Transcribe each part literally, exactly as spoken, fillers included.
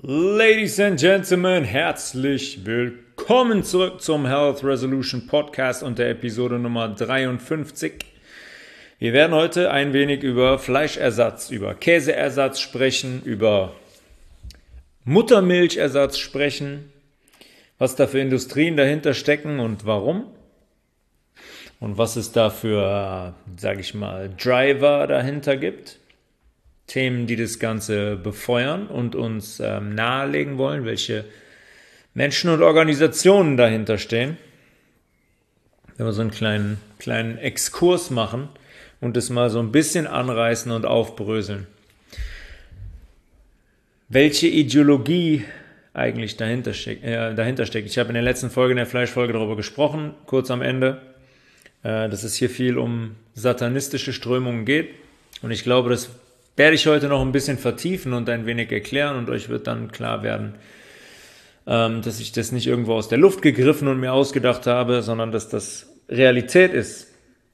Ladies and Gentlemen, herzlich willkommen zurück zum Health Resolution Podcast und der Episode Nummer dreiundfünfzig. Wir werden heute ein wenig über Fleischersatz, über Käseersatz sprechen, über Muttermilchersatz sprechen, was da für Industrien dahinter stecken und warum. Und was es da für, sage ich mal, Driver dahinter gibt. Themen, die das Ganze befeuern und uns ähm, nahelegen wollen, welche Menschen und Organisationen dahinter stehen. Wenn wir so einen kleinen, kleinen Exkurs machen und das mal so ein bisschen anreißen und aufbröseln. Welche Ideologie eigentlich dahinter steckt. Äh, dahinter steckt. Ich habe in der letzten Folge, in der Fleischfolge darüber gesprochen, kurz am Ende, äh, dass es hier viel um satanistische Strömungen geht. Und ich glaube, das werde ich heute noch ein bisschen vertiefen und ein wenig erklären und euch wird dann klar werden, ähm, dass ich das nicht irgendwo aus der Luft gegriffen und mir ausgedacht habe, sondern dass das Realität ist.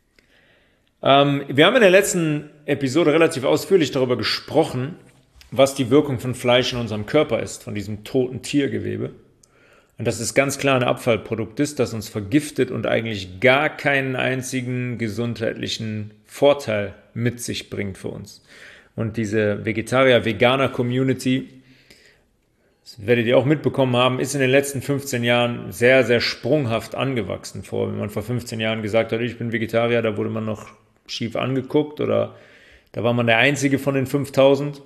Ähm, wir haben in der letzten Episode relativ ausführlich darüber gesprochen, was die Wirkung von Fleisch in unserem Körper ist, von diesem toten Tiergewebe. Und dass es ganz klar ein Abfallprodukt ist, das uns vergiftet und eigentlich gar keinen einzigen gesundheitlichen Vorteil mit sich bringt für uns. Und diese Vegetarier-Veganer-Community, das werdet ihr auch mitbekommen haben, ist in den letzten fünfzehn Jahren sehr, sehr sprunghaft angewachsen. Vor, wenn man vor fünfzehn Jahren gesagt hat, ich bin Vegetarier, da wurde man noch schief angeguckt oder da war man der Einzige von den fünftausend.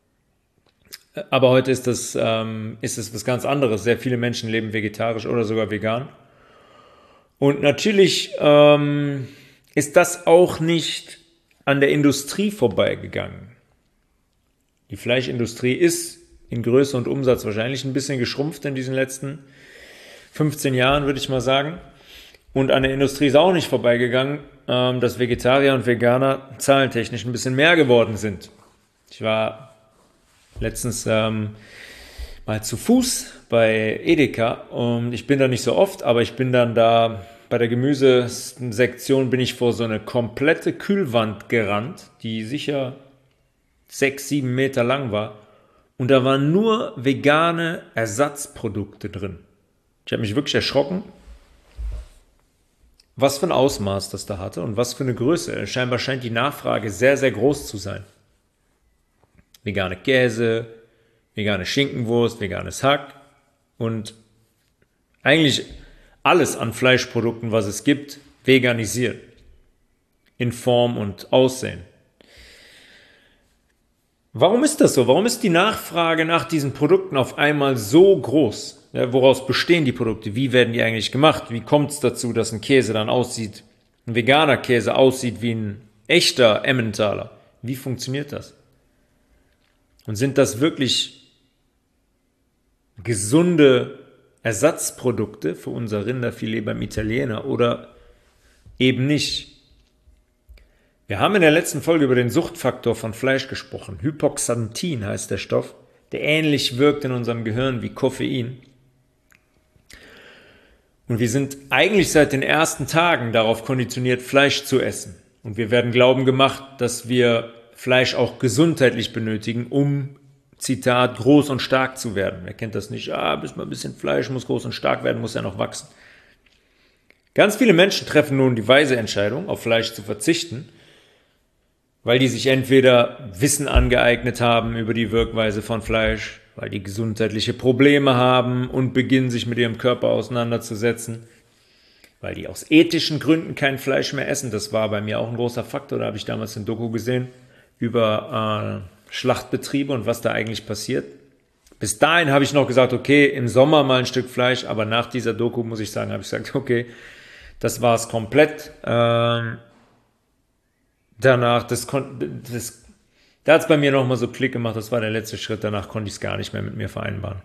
Aber heute ist das, ähm, ist das was ganz anderes. Sehr viele Menschen leben vegetarisch oder sogar vegan. Und natürlich ähm, ist das auch nicht an der Industrie vorbeigegangen. Die Fleischindustrie ist in Größe und Umsatz wahrscheinlich ein bisschen geschrumpft in diesen letzten fünfzehn Jahren, würde ich mal sagen. Und an der Industrie ist auch nicht vorbeigegangen, dass Vegetarier und Veganer zahlentechnisch ein bisschen mehr geworden sind. Ich war letztens ähm, mal zu Fuß bei Edeka und ich bin da nicht so oft, aber ich bin dann da bei der Gemüsesektion bin ich vor so eine komplette Kühlwand gerannt, die sicher sechs, sieben Meter lang war. Und da waren nur vegane Ersatzprodukte drin. Ich habe mich wirklich erschrocken, was für ein Ausmaß das da hatte und was für eine Größe. Scheinbar scheint die Nachfrage sehr, sehr groß zu sein. Vegane Käse, vegane Schinkenwurst, veganes Hack und eigentlich alles an Fleischprodukten, was es gibt, veganisiert. In Form und Aussehen. Warum ist das so? Warum ist die Nachfrage nach diesen Produkten auf einmal so groß? Ja, woraus bestehen die Produkte? Wie werden die eigentlich gemacht? Wie kommt es dazu, dass ein Käse dann aussieht, ein veganer Käse aussieht wie ein echter Emmentaler? Wie funktioniert das? Und sind das wirklich gesunde Ersatzprodukte für unser Rinderfilet beim Italiener oder eben nicht? Wir haben in der letzten Folge über den Suchtfaktor von Fleisch gesprochen. Hypoxanthin heißt der Stoff, der ähnlich wirkt in unserem Gehirn wie Koffein. Und wir sind eigentlich seit den ersten Tagen darauf konditioniert, Fleisch zu essen. Und wir werden glauben gemacht, dass wir Fleisch auch gesundheitlich benötigen, um, Zitat, groß und stark zu werden. Wer kennt das nicht? Ah, bis mal ein bisschen Fleisch, muss groß und stark werden, muss ja noch wachsen. Ganz viele Menschen treffen nun die weise Entscheidung, auf Fleisch zu verzichten, weil die sich entweder Wissen angeeignet haben über die Wirkweise von Fleisch, weil die gesundheitliche Probleme haben und beginnen, sich mit ihrem Körper auseinanderzusetzen, weil die aus ethischen Gründen kein Fleisch mehr essen. Das war bei mir auch ein großer Faktor, da habe ich damals ein Doku gesehen über äh, Schlachtbetriebe und was da eigentlich passiert. Bis dahin habe ich noch gesagt, okay, im Sommer mal ein Stück Fleisch, aber nach dieser Doku, muss ich sagen, habe ich gesagt, okay, das war es komplett. Ähm, danach, das, das, da hat es bei mir nochmal so Klick gemacht, das war der letzte Schritt, danach konnte ich es gar nicht mehr mit mir vereinbaren.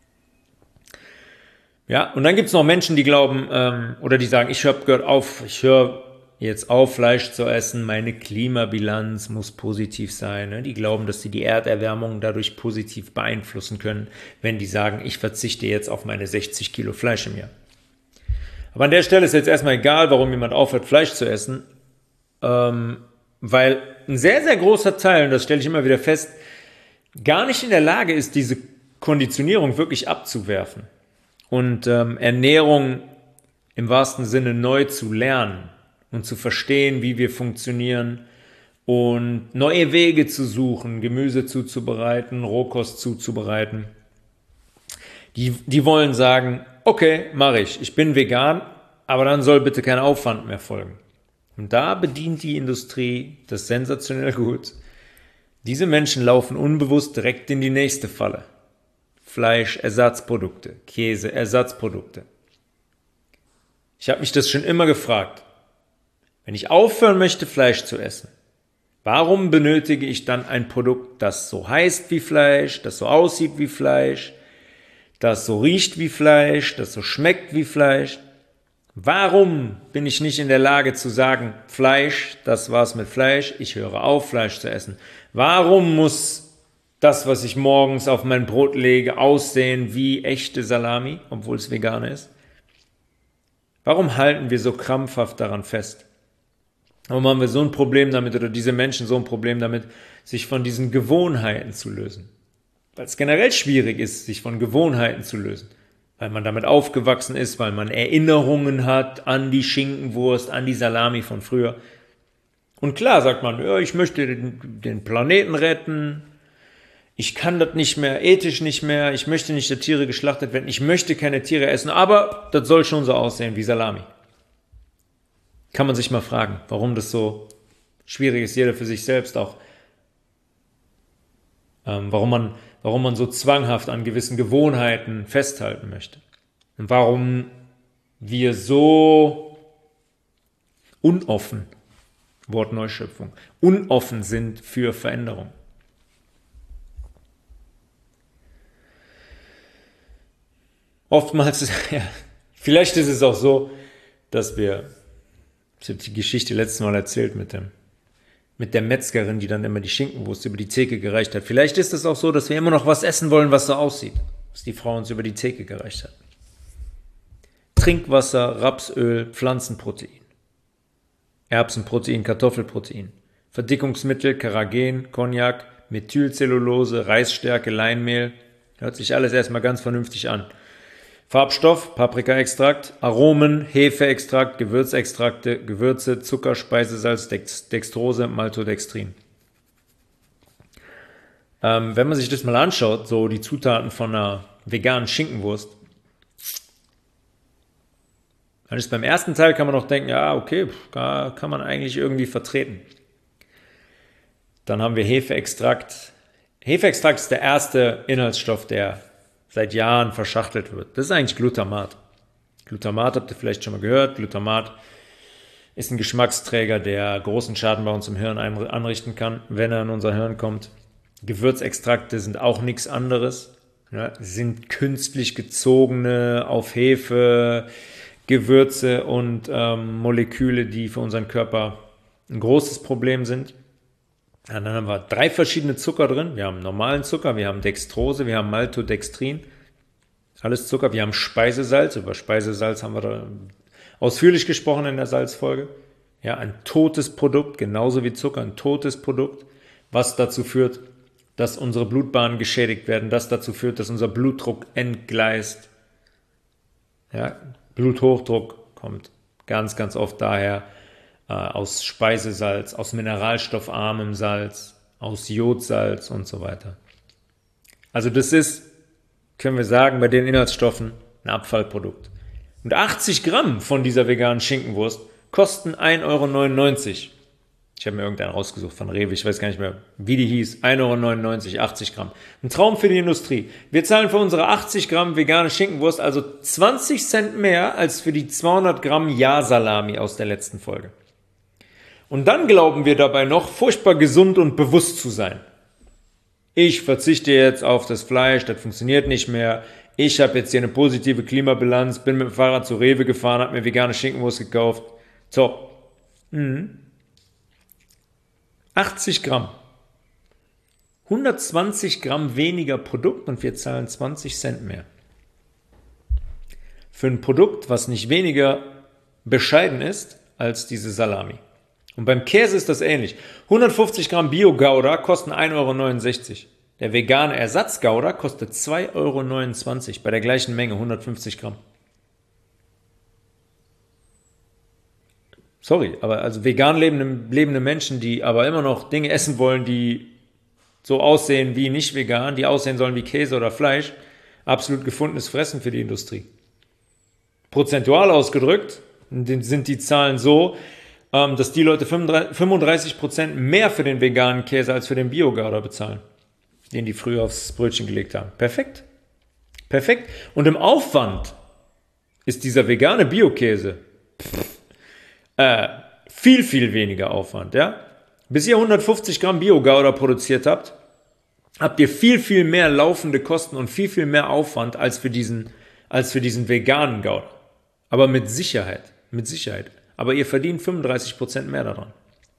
Ja, und dann gibt es noch Menschen, die glauben, ähm, oder die sagen, ich habe gehört auf, ich höre jetzt auf, Fleisch zu essen, meine Klimabilanz muss positiv sein. Ne? Die glauben, dass sie die Erderwärmung dadurch positiv beeinflussen können, wenn die sagen, ich verzichte jetzt auf meine sechzig Kilo Fleisch im Jahr. Aber an der Stelle ist jetzt erstmal egal, warum jemand aufhört, Fleisch zu essen, ähm, weil ein sehr, sehr großer Teil, und das stelle ich immer wieder fest, gar nicht in der Lage ist, diese Konditionierung wirklich abzuwerfen und ähm, Ernährung im wahrsten Sinne neu zu lernen und zu verstehen, wie wir funktionieren und neue Wege zu suchen, Gemüse zuzubereiten, Rohkost zuzubereiten. Die, die wollen sagen, okay, mache ich, ich bin vegan, aber dann soll bitte kein Aufwand mehr folgen. Und da bedient die Industrie das sensationell gut. Diese Menschen laufen unbewusst direkt in die nächste Falle. Fleischersatzprodukte, Käseersatzprodukte. Ich habe mich das schon immer gefragt. Wenn ich aufhören möchte, Fleisch zu essen, warum benötige ich dann ein Produkt, das so heißt wie Fleisch, das so aussieht wie Fleisch, das so riecht wie Fleisch, das so schmeckt wie Fleisch? Warum bin ich nicht in der Lage zu sagen, Fleisch, das war's mit Fleisch, ich höre auf, Fleisch zu essen? Warum muss das, was ich morgens auf mein Brot lege, aussehen wie echte Salami, obwohl es vegan ist? Warum halten wir so krampfhaft daran fest? Warum haben wir so ein Problem damit, oder diese Menschen so ein Problem damit, sich von diesen Gewohnheiten zu lösen? Weil es generell schwierig ist, sich von Gewohnheiten zu lösen. Weil man damit aufgewachsen ist, weil man Erinnerungen hat an die Schinkenwurst, an die Salami von früher. Und klar sagt man, ja, ich möchte den, den Planeten retten, ich kann das nicht mehr, ethisch nicht mehr, ich möchte nicht, dass Tiere geschlachtet werden, ich möchte keine Tiere essen, aber das soll schon so aussehen wie Salami. Kann man sich mal fragen, warum das so schwierig ist, jeder für sich selbst auch. Ähm, warum man, warum man so zwanghaft an gewissen Gewohnheiten festhalten möchte. Und warum wir so unoffen, Wort Neuschöpfung, unoffen sind für Veränderung. Oftmals, ja, vielleicht ist es auch so, dass wir, ich habe die Geschichte letztes Mal erzählt mit dem, mit der Metzgerin, die dann immer die Schinkenwurst über die Theke gereicht hat. Vielleicht ist es auch so, dass wir immer noch was essen wollen, was so aussieht, was die Frau uns über die Theke gereicht hat. Trinkwasser, Rapsöl, Pflanzenprotein, Erbsenprotein, Kartoffelprotein, Verdickungsmittel, Keragen, Cognac, Methylcellulose, Reisstärke, Leinmehl. Hört sich alles erstmal ganz vernünftig an. Farbstoff, Paprikaextrakt, Aromen, Hefeextrakt, Gewürzextrakte, Gewürze, Zucker, Speisesalz, Dex- Dextrose, Maltodextrin. Ähm, wenn man sich das mal anschaut, so die Zutaten von einer veganen Schinkenwurst, dann ist beim ersten Teil, kann man noch denken, ja, okay, da kann man eigentlich irgendwie vertreten. Dann haben wir Hefeextrakt. Hefeextrakt ist der erste Inhaltsstoff, der seit Jahren verschachtelt wird. Das ist eigentlich Glutamat. Glutamat habt ihr vielleicht schon mal gehört. Glutamat ist ein Geschmacksträger, der großen Schaden bei uns im Hirn anrichten kann, wenn er in unser Hirn kommt. Gewürzextrakte sind auch nichts anderes. Ja, sind künstlich gezogene, auf Hefe, Gewürze und ähm, Moleküle, die für unseren Körper ein großes Problem sind. Ja, dann haben wir drei verschiedene Zucker drin. Wir haben normalen Zucker, wir haben Dextrose, wir haben Maltodextrin. Alles Zucker. Wir haben Speisesalz. Über Speisesalz haben wir da ausführlich gesprochen in der Salzfolge. Ja, ein totes Produkt, genauso wie Zucker, ein totes Produkt, was dazu führt, dass unsere Blutbahnen geschädigt werden, das dazu führt, dass unser Blutdruck entgleist. Ja, Bluthochdruck kommt ganz, ganz oft daher, aus Speisesalz, aus mineralstoffarmem Salz, aus Jodsalz und so weiter. Also das ist, können wir sagen, bei den Inhaltsstoffen ein Abfallprodukt. Und achtzig Gramm von dieser veganen Schinkenwurst kosten ein Euro neunundneunzig. Ich habe mir irgendeinen rausgesucht von Rewe, ich weiß gar nicht mehr, wie die hieß. ein Euro neunundneunzig, achtzig Gramm. Ein Traum für die Industrie. Wir zahlen für unsere achtzig Gramm vegane Schinkenwurst also zwanzig Cent mehr als für die zweihundert Gramm Ja-Salami aus der letzten Folge. Und dann glauben wir dabei noch, furchtbar gesund und bewusst zu sein. Ich verzichte jetzt auf das Fleisch, das funktioniert nicht mehr. Ich habe jetzt hier eine positive Klimabilanz, bin mit dem Fahrrad zu Rewe gefahren, habe mir vegane Schinkenwurst gekauft. So. Mhm. achtzig Gramm. hundertzwanzig Gramm weniger Produkt und wir zahlen zwanzig Cent mehr. Für ein Produkt, was nicht weniger bescheiden ist als diese Salami. Und beim Käse ist das ähnlich. hundertfünfzig Gramm Bio-Gouda kosten ein Euro neunundsechzig. Der vegane Ersatzgouda kostet zwei Euro neunundzwanzig bei der gleichen Menge, hundertfünfzig Gramm. Sorry, aber also vegan lebende, lebende Menschen, die aber immer noch Dinge essen wollen, die so aussehen wie nicht vegan, die aussehen sollen wie Käse oder Fleisch, absolut gefundenes Fressen für die Industrie. Prozentual ausgedrückt sind die Zahlen so, dass die Leute fünfunddreißig Prozent mehr für den veganen Käse als für den Bio-Gouda bezahlen, den die früher aufs Brötchen gelegt haben. Perfekt. Perfekt. Und im Aufwand ist dieser vegane Bio-Käse äh, viel, viel weniger Aufwand. Ja? Bis ihr hundertfünfzig Gramm Bio-Gouda produziert habt, habt ihr viel, viel mehr laufende Kosten und viel, viel mehr Aufwand als für diesen, als für diesen veganen Gouda. Aber mit Sicherheit, mit Sicherheit. Aber ihr verdient fünfunddreißig Prozent mehr daran.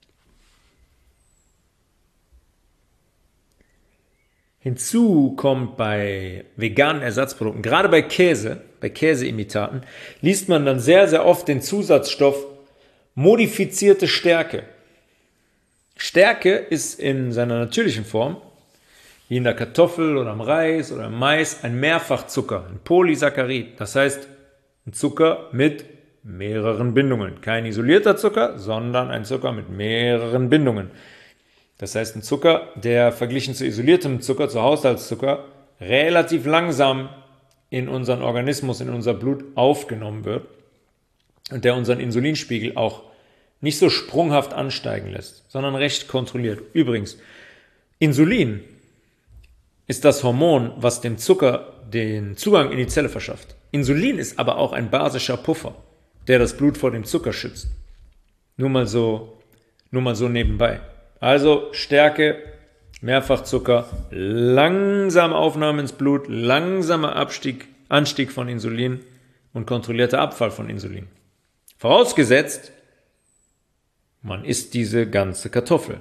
Hinzu kommt bei veganen Ersatzprodukten, gerade bei Käse, bei Käseimitaten, liest man dann sehr, sehr oft den Zusatzstoff modifizierte Stärke. Stärke ist in seiner natürlichen Form, wie in der Kartoffel oder im Reis oder im Mais, ein Mehrfachzucker, ein Polysaccharid. Das heißt, ein Zucker mit mehreren Bindungen. Kein isolierter Zucker, sondern ein Zucker mit mehreren Bindungen. Das heißt, ein Zucker, der verglichen zu isoliertem Zucker, zu Haushaltszucker, relativ langsam in unseren Organismus, in unser Blut aufgenommen wird und der unseren Insulinspiegel auch nicht so sprunghaft ansteigen lässt, sondern recht kontrolliert. Übrigens, Insulin ist das Hormon, was dem Zucker den Zugang in die Zelle verschafft. Insulin ist aber auch ein basischer Puffer, der das Blut vor dem Zucker schützt. Nur mal so, nur mal so nebenbei. Also Stärke, Mehrfachzucker, langsame Aufnahme ins Blut, langsamer Abstieg, Anstieg von Insulin und kontrollierter Abfall von Insulin. Vorausgesetzt, man isst diese ganze Kartoffel.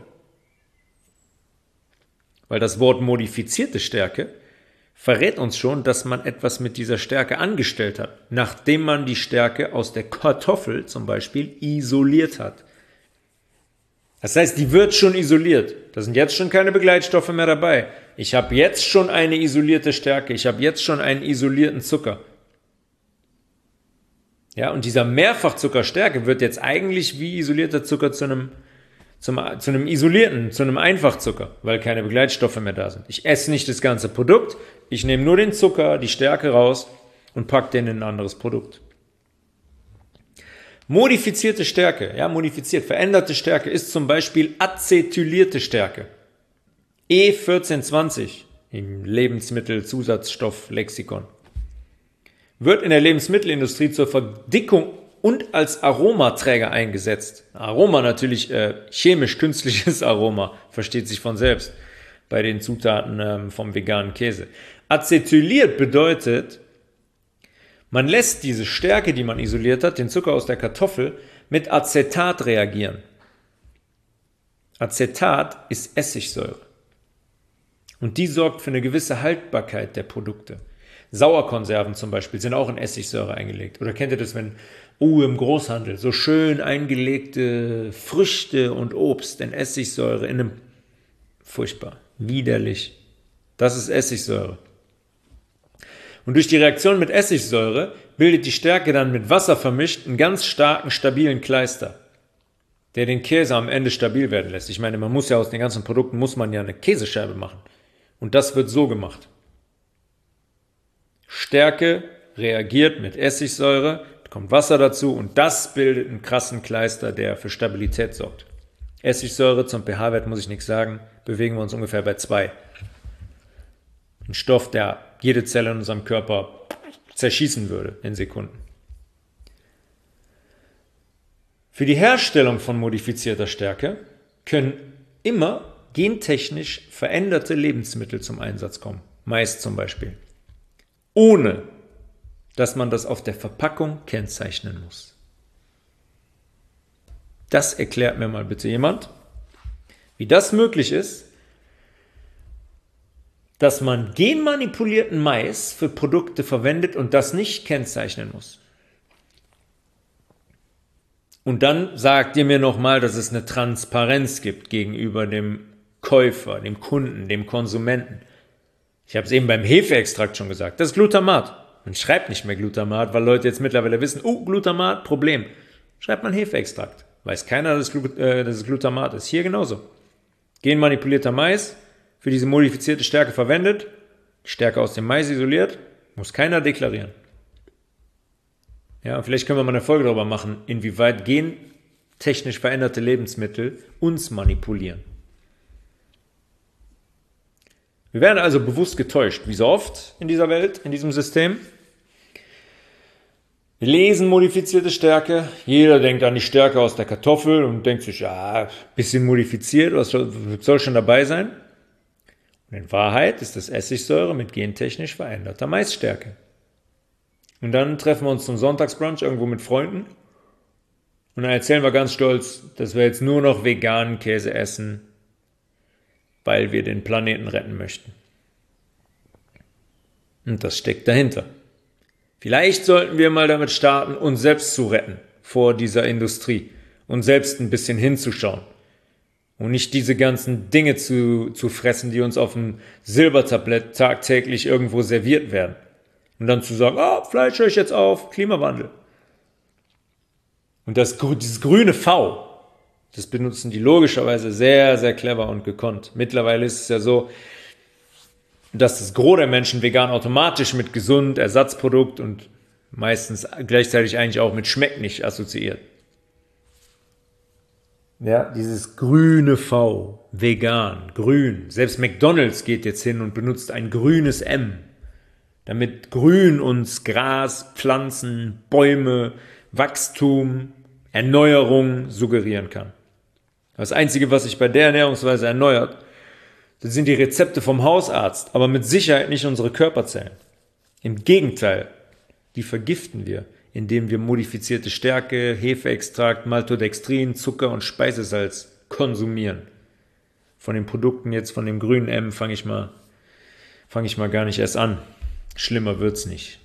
Weil das Wort modifizierte Stärke verrät uns schon, dass man etwas mit dieser Stärke angestellt hat, nachdem man die Stärke aus der Kartoffel zum Beispiel isoliert hat. Das heißt, die wird schon isoliert. Da sind jetzt schon keine Begleitstoffe mehr dabei. Ich habe jetzt schon eine isolierte Stärke. Ich habe jetzt schon einen isolierten Zucker. Ja, und dieser Mehrfachzuckerstärke wird jetzt eigentlich wie isolierter Zucker zu einem, zum, zu einem isolierten, zu einem Einfachzucker, weil keine Begleitstoffe mehr da sind. Ich esse nicht das ganze Produkt, ich nehme nur den Zucker, die Stärke raus und packe den in ein anderes Produkt. Modifizierte Stärke, ja, modifiziert, veränderte Stärke ist zum Beispiel acetylierte Stärke. E vierzehn zwanzig im Lebensmittelzusatzstofflexikon. Wird in der Lebensmittelindustrie zur Verdickung und als Aromaträger eingesetzt. Aroma natürlich äh, chemisch-künstliches Aroma, versteht sich von selbst bei den Zutaten ähm, vom veganen Käse. Acetyliert bedeutet, man lässt diese Stärke, die man isoliert hat, den Zucker aus der Kartoffel, mit Acetat reagieren. Acetat ist Essigsäure. Und die sorgt für eine gewisse Haltbarkeit der Produkte. Sauerkonserven zum Beispiel sind auch in Essigsäure eingelegt. Oder kennt ihr das, wenn, oh, im Großhandel, so schön eingelegte Früchte und Obst in Essigsäure, in einem, furchtbar, widerlich. Das ist Essigsäure. Und durch die Reaktion mit Essigsäure bildet die Stärke dann mit Wasser vermischt einen ganz starken, stabilen Kleister, der den Käse am Ende stabil werden lässt. Ich meine, man muss ja aus den ganzen Produkten, muss man ja eine Käsescheibe machen. Und das wird so gemacht. Stärke reagiert mit Essigsäure, kommt Wasser dazu und das bildet einen krassen Kleister, der für Stabilität sorgt. Essigsäure zum pH-Wert muss ich nichts sagen, bewegen wir uns ungefähr bei zwei. Ein Stoff, der jede Zelle in unserem Körper zerschießen würde in Sekunden. Für die Herstellung von modifizierter Stärke können immer gentechnisch veränderte Lebensmittel zum Einsatz kommen. Mais zum Beispiel. Ohne, dass man das auf der Verpackung kennzeichnen muss. Das erklärt mir mal bitte jemand, wie das möglich ist, dass man genmanipulierten Mais für Produkte verwendet und das nicht kennzeichnen muss. Und dann sagt ihr mir nochmal, dass es eine Transparenz gibt gegenüber dem Käufer, dem Kunden, dem Konsumenten. Ich habe es eben beim Hefeextrakt schon gesagt. Das ist Glutamat. Man schreibt nicht mehr Glutamat, weil Leute jetzt mittlerweile wissen, oh, Glutamat, Problem. Schreibt man Hefeextrakt. Weiß keiner, dass es, Glut- äh, dass es Glutamat ist. Hier genauso. Genmanipulierter Mais, für diese modifizierte Stärke verwendet, Stärke aus dem Mais isoliert, muss keiner deklarieren. Ja, vielleicht können wir mal eine Folge darüber machen, inwieweit gentechnisch veränderte Lebensmittel uns manipulieren. Wir werden also bewusst getäuscht, wie so oft in dieser Welt, in diesem System. Wir lesen modifizierte Stärke, jeder denkt an die Stärke aus der Kartoffel und denkt sich, ja, bisschen modifiziert, was soll, soll schon dabei sein? Und in Wahrheit ist das Essigsäure mit gentechnisch veränderter Maisstärke. Und dann treffen wir uns zum Sonntagsbrunch irgendwo mit Freunden und dann erzählen wir ganz stolz, dass wir jetzt nur noch veganen Käse essen, weil wir den Planeten retten möchten. Und das steckt dahinter. Vielleicht sollten wir mal damit starten, uns selbst zu retten vor dieser Industrie und selbst ein bisschen hinzuschauen und nicht diese ganzen Dinge zu, zu fressen, die uns auf dem Silbertablett tagtäglich irgendwo serviert werden. Und dann zu sagen, oh, Fleisch höre ich jetzt auf, Klimawandel. Und das, dieses grüne V, das benutzen die logischerweise sehr, sehr clever und gekonnt. Mittlerweile ist es ja so, dass das Gros der Menschen vegan automatisch mit gesund, Ersatzprodukt und meistens gleichzeitig eigentlich auch mit schmeckt nicht assoziiert. Ja, dieses grüne V, vegan, grün. Selbst McDonald's geht jetzt hin und benutzt ein grünes M, damit Grün uns Gras, Pflanzen, Bäume, Wachstum, Erneuerung suggerieren kann. Das Einzige, was sich bei der Ernährungsweise erneuert, das sind die Rezepte vom Hausarzt, aber mit Sicherheit nicht unsere Körperzellen. Im Gegenteil, die vergiften wir, indem wir modifizierte Stärke, Hefeextrakt, Maltodextrin, Zucker und Speisesalz konsumieren. Von den Produkten jetzt, von dem grünen M, fange ich mal, fange ich mal gar nicht erst an. Schlimmer wird's nicht.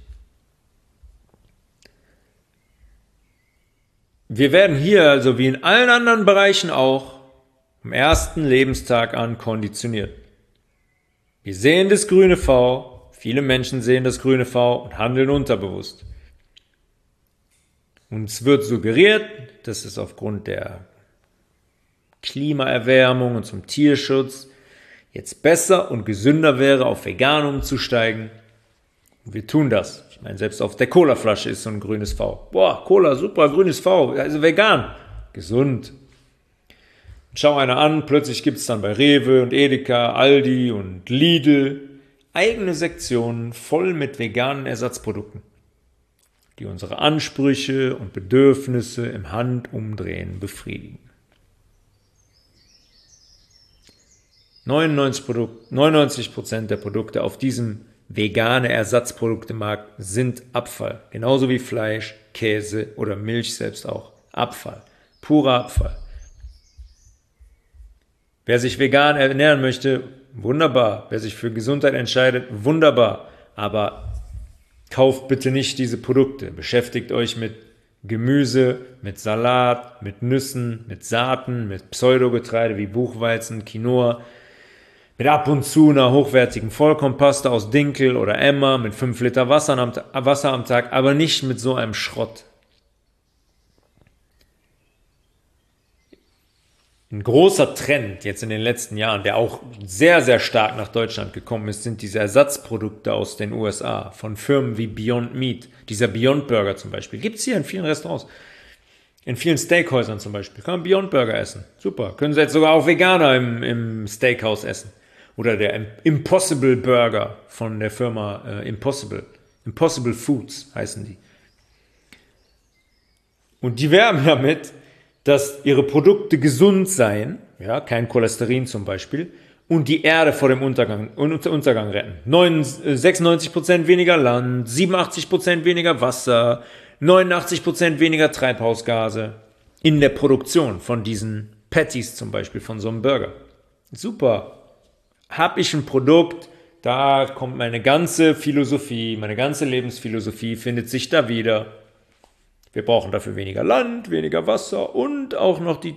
Wir werden hier, also wie in allen anderen Bereichen auch, am ersten Lebenstag an konditioniert. Wir sehen das grüne V, viele Menschen sehen das grüne V und handeln unterbewusst. Uns wird suggeriert, dass es aufgrund der Klimaerwärmung und zum Tierschutz jetzt besser und gesünder wäre, auf vegan umzusteigen. Und wir tun das. Ich meine, selbst auf der Colaflasche ist so ein grünes V. Boah, Cola, super, grünes V, also vegan, gesund. Schau einer an, plötzlich gibt es dann bei Rewe und Edeka, Aldi und Lidl eigene Sektionen voll mit veganen Ersatzprodukten, die unsere Ansprüche und Bedürfnisse im Handumdrehen befriedigen. neunundneunzig Prozent der Produkte auf diesem vegane Ersatzproduktemarkt sind Abfall, genauso wie Fleisch, Käse oder Milch selbst auch. Abfall, purer Abfall. Wer sich vegan ernähren möchte, wunderbar. Wer sich für Gesundheit entscheidet, wunderbar. Aber kauft bitte nicht diese Produkte. Beschäftigt euch mit Gemüse, mit Salat, mit Nüssen, mit Saaten, mit Pseudogetreide wie Buchweizen, Quinoa, mit ab und zu einer hochwertigen Vollkornpasta aus Dinkel oder Emmer, mit fünf Liter Wasser am, Wasser am Tag, aber nicht mit so einem Schrott. Ein großer Trend jetzt in den letzten Jahren, der auch sehr, sehr stark nach Deutschland gekommen ist, sind diese Ersatzprodukte aus den U S A von Firmen wie Beyond Meat. Dieser Beyond Burger zum Beispiel. Gibt es hier in vielen Restaurants. In vielen Steakhäusern zum Beispiel. Kann man Beyond Burger essen. Super. Können Sie jetzt sogar auch Veganer im, im Steakhouse essen. Oder der Impossible Burger von der Firma äh, Impossible. Impossible Foods heißen die. Und die werben damit, dass ihre Produkte gesund seien, ja, kein Cholesterin zum Beispiel, und die Erde vor dem Untergang, Untergang retten. sechsundneunzig Prozent weniger Land, siebenundachtzig Prozent weniger Wasser, neunundachtzig Prozent weniger Treibhausgase in der Produktion von diesen Patties zum Beispiel, von so einem Burger. Super. Habe ich ein Produkt, da kommt meine ganze Philosophie, meine ganze Lebensphilosophie findet sich da wieder. Wir brauchen dafür weniger Land, weniger Wasser und auch noch die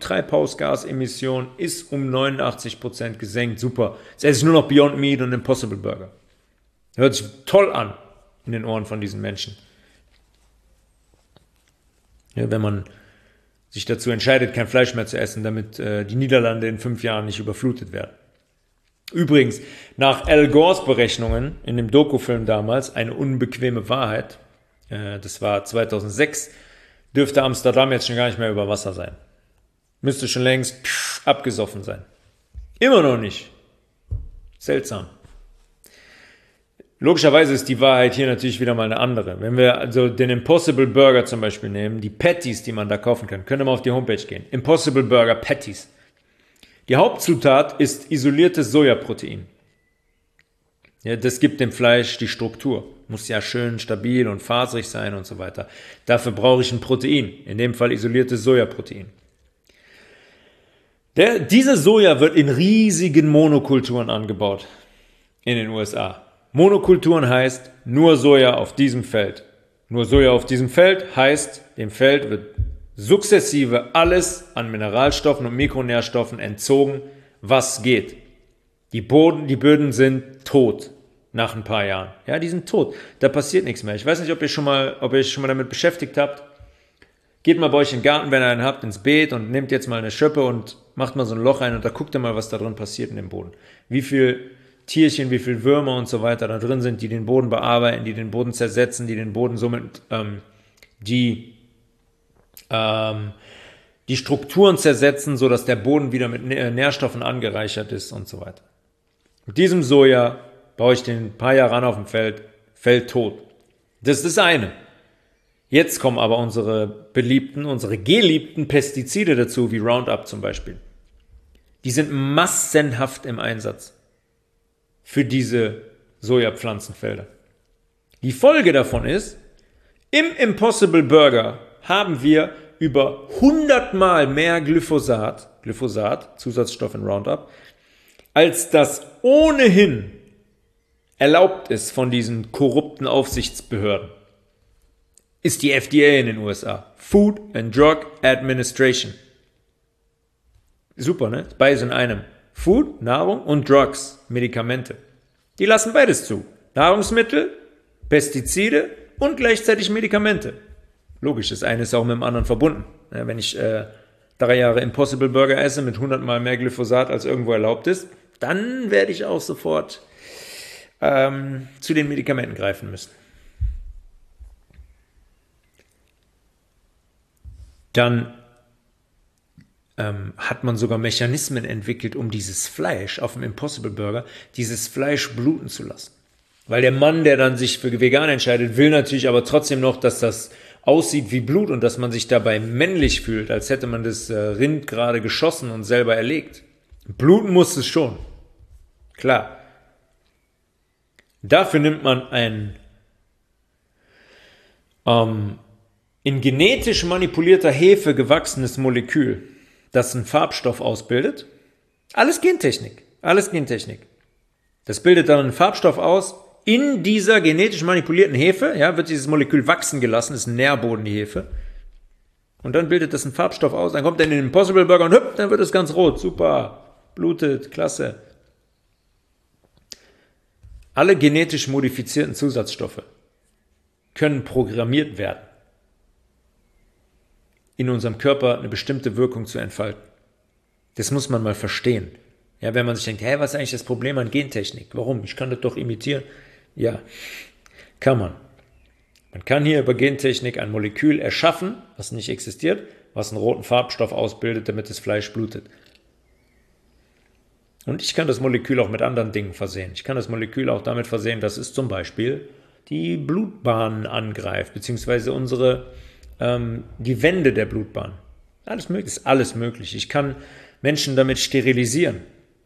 Treibhausgasemission ist um neunundachtzig Prozent gesenkt. Super. Jetzt esse ich nur noch Beyond Meat und Impossible Burger. Hört sich toll an in den Ohren von diesen Menschen. Ja, wenn man sich dazu entscheidet, kein Fleisch mehr zu essen, damit äh, die Niederlande in fünf Jahren nicht überflutet werden. Übrigens, nach Al Gores Berechnungen in dem Dokufilm damals, eine unbequeme Wahrheit, äh, das war zweitausendsechs, dürfte Amsterdam jetzt schon gar nicht mehr über Wasser sein. Müsste schon längst pff, abgesoffen sein. Immer noch nicht. Seltsam. Logischerweise ist die Wahrheit hier natürlich wieder mal eine andere. Wenn wir also den Impossible Burger zum Beispiel nehmen, die Patties, die man da kaufen kann, können wir auf die Homepage gehen. Impossible Burger Patties. Die Hauptzutat ist isoliertes Sojaprotein. Ja, das gibt dem Fleisch die Struktur. Muss ja schön stabil und faserig sein und so weiter. Dafür brauche ich ein Protein, in dem Fall isoliertes Sojaprotein. Der, diese Soja wird in riesigen Monokulturen angebaut in den U S A. Monokulturen heißt nur Soja auf diesem Feld. Nur Soja auf diesem Feld heißt, dem Feld wird sukzessive alles an Mineralstoffen und Mikronährstoffen entzogen, was geht. Die Boden, die Böden sind tot nach ein paar Jahren. Ja, die sind tot. Da passiert nichts mehr. Ich weiß nicht, ob ihr schon mal, ob ihr euch schon mal damit beschäftigt habt. Geht mal bei euch in den Garten, wenn ihr einen habt, ins Beet und nehmt jetzt mal eine Schöppe und macht mal so ein Loch rein und da guckt ihr mal, was da drin passiert in dem Boden. Wie viel Tierchen, wie viel Würmer und so weiter da drin sind, die den Boden bearbeiten, die den Boden zersetzen, die den Boden somit, ähm, die, ähm, die Strukturen zersetzen, sodass der Boden wieder mit Nährstoffen angereichert ist und so weiter. Mit diesem Soja baue ich den ein paar Jahre an auf dem Feld, Feld tot. Das ist das eine. Jetzt kommen aber unsere beliebten, unsere geliebten Pestizide dazu, wie Roundup zum Beispiel. Die sind massenhaft im Einsatz für diese Sojapflanzenfelder. Die Folge davon ist, im Impossible Burger haben wir über hundert Mal mehr Glyphosat, Glyphosat, Zusatzstoff in Roundup, als das ohnehin erlaubt ist von diesen korrupten Aufsichtsbehörden. Ist die F D A in den U S A. Food and Drug Administration. Super, ne? Beides in einem. Food, Nahrung und Drugs, Medikamente. Die lassen beides zu. Nahrungsmittel, Pestizide und gleichzeitig Medikamente. Logisch, das eine ist auch mit dem anderen verbunden. Ja, wenn ich äh, drei Jahre Impossible Burger esse mit hundert Mal mehr Glyphosat als irgendwo erlaubt ist, dann werde ich auch sofort ähm, zu den Medikamenten greifen müssen. Dann ähm, hat man sogar Mechanismen entwickelt, um dieses Fleisch auf dem Impossible Burger, dieses Fleisch bluten zu lassen. Weil der Mann, der dann sich für vegan entscheidet, will natürlich aber trotzdem noch, dass das aussieht wie Blut und dass man sich dabei männlich fühlt, als hätte man das äh, Rind gerade geschossen und selber erlegt. Bluten muss es schon. Klar. Dafür nimmt man ein ähm, in genetisch manipulierter Hefe gewachsenes Molekül, das einen Farbstoff ausbildet. Alles Gentechnik. Alles Gentechnik. Das bildet dann einen Farbstoff aus. In dieser genetisch manipulierten Hefe, ja, wird dieses Molekül wachsen gelassen, ist ein Nährboden, die Hefe. Und dann bildet das einen Farbstoff aus, dann kommt er in den Impossible Burger und hüpp, dann wird es ganz rot. Super, blutet, klasse. Alle genetisch modifizierten Zusatzstoffe können programmiert werden, in unserem Körper eine bestimmte Wirkung zu entfalten. Das muss man mal verstehen. Ja, wenn man sich denkt, hey, was ist eigentlich das Problem an Gentechnik? Warum? Ich kann das doch imitieren. Ja, kann man. Man kann hier über Gentechnik ein Molekül erschaffen, was nicht existiert, was einen roten Farbstoff ausbildet, damit das Fleisch blutet. Und ich kann das Molekül auch mit anderen Dingen versehen. Ich kann das Molekül auch damit versehen, dass es zum Beispiel die Blutbahnen angreift, beziehungsweise unsere, ähm, die Wände der Blutbahn. Alles möglich, ist alles möglich. Ich kann Menschen damit sterilisieren.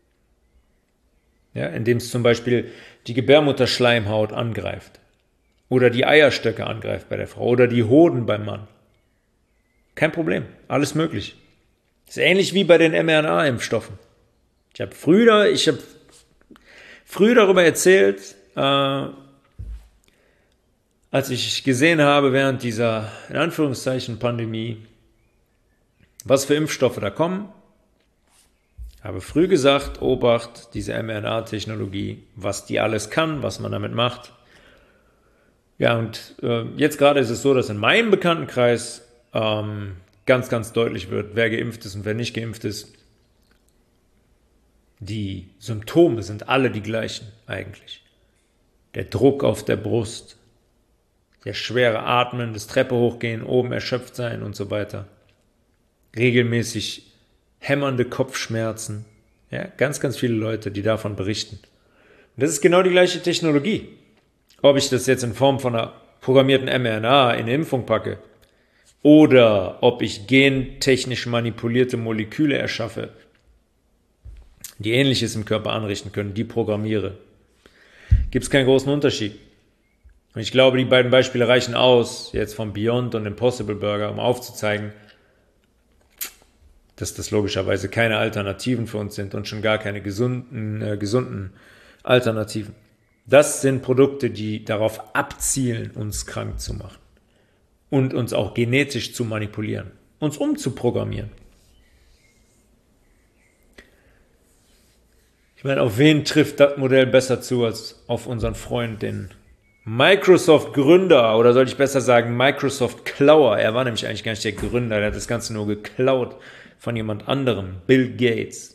Ja, indem es zum Beispiel die Gebärmutterschleimhaut angreift oder die Eierstöcke angreift bei der Frau oder die Hoden beim Mann. Kein Problem, alles möglich. Das ist ähnlich wie bei den mRNA-Impfstoffen. Ich habe früher, ich habe früher darüber erzählt, äh, als ich gesehen habe während dieser, in Anführungszeichen, Pandemie, was für Impfstoffe da kommen. Habe früh gesagt, Obacht, diese mRNA-Technologie, was die alles kann, was man damit macht. Ja, und äh, jetzt gerade ist es so, dass in meinem Bekanntenkreis ähm, ganz, ganz deutlich wird, wer geimpft ist und wer nicht geimpft ist. Die Symptome sind alle die gleichen eigentlich. Der Druck auf der Brust, der schwere Atmen, das Treppe hochgehen, oben erschöpft sein und so weiter. Regelmäßig hämmernde Kopfschmerzen. Ja, ganz, ganz viele Leute, die davon berichten. Und das ist genau die gleiche Technologie. Ob ich das jetzt in Form von einer programmierten mRNA in eine Impfung packe oder ob ich gentechnisch manipulierte Moleküle erschaffe, die Ähnliches im Körper anrichten können, die programmiere, gibt es keinen großen Unterschied. Und ich glaube, die beiden Beispiele reichen aus, jetzt vom Beyond und Impossible Burger, um aufzuzeigen, dass das logischerweise keine Alternativen für uns sind und schon gar keine gesunden, äh, gesunden Alternativen. Das sind Produkte, die darauf abzielen, uns krank zu machen und uns auch genetisch zu manipulieren, uns umzuprogrammieren. Ich meine, auf wen trifft das Modell besser zu als auf unseren Freund, den Microsoft-Gründer, oder sollte ich besser sagen Microsoft-Klauer. Er war nämlich eigentlich gar nicht der Gründer, der hat das Ganze nur geklaut von jemand anderem, Bill Gates.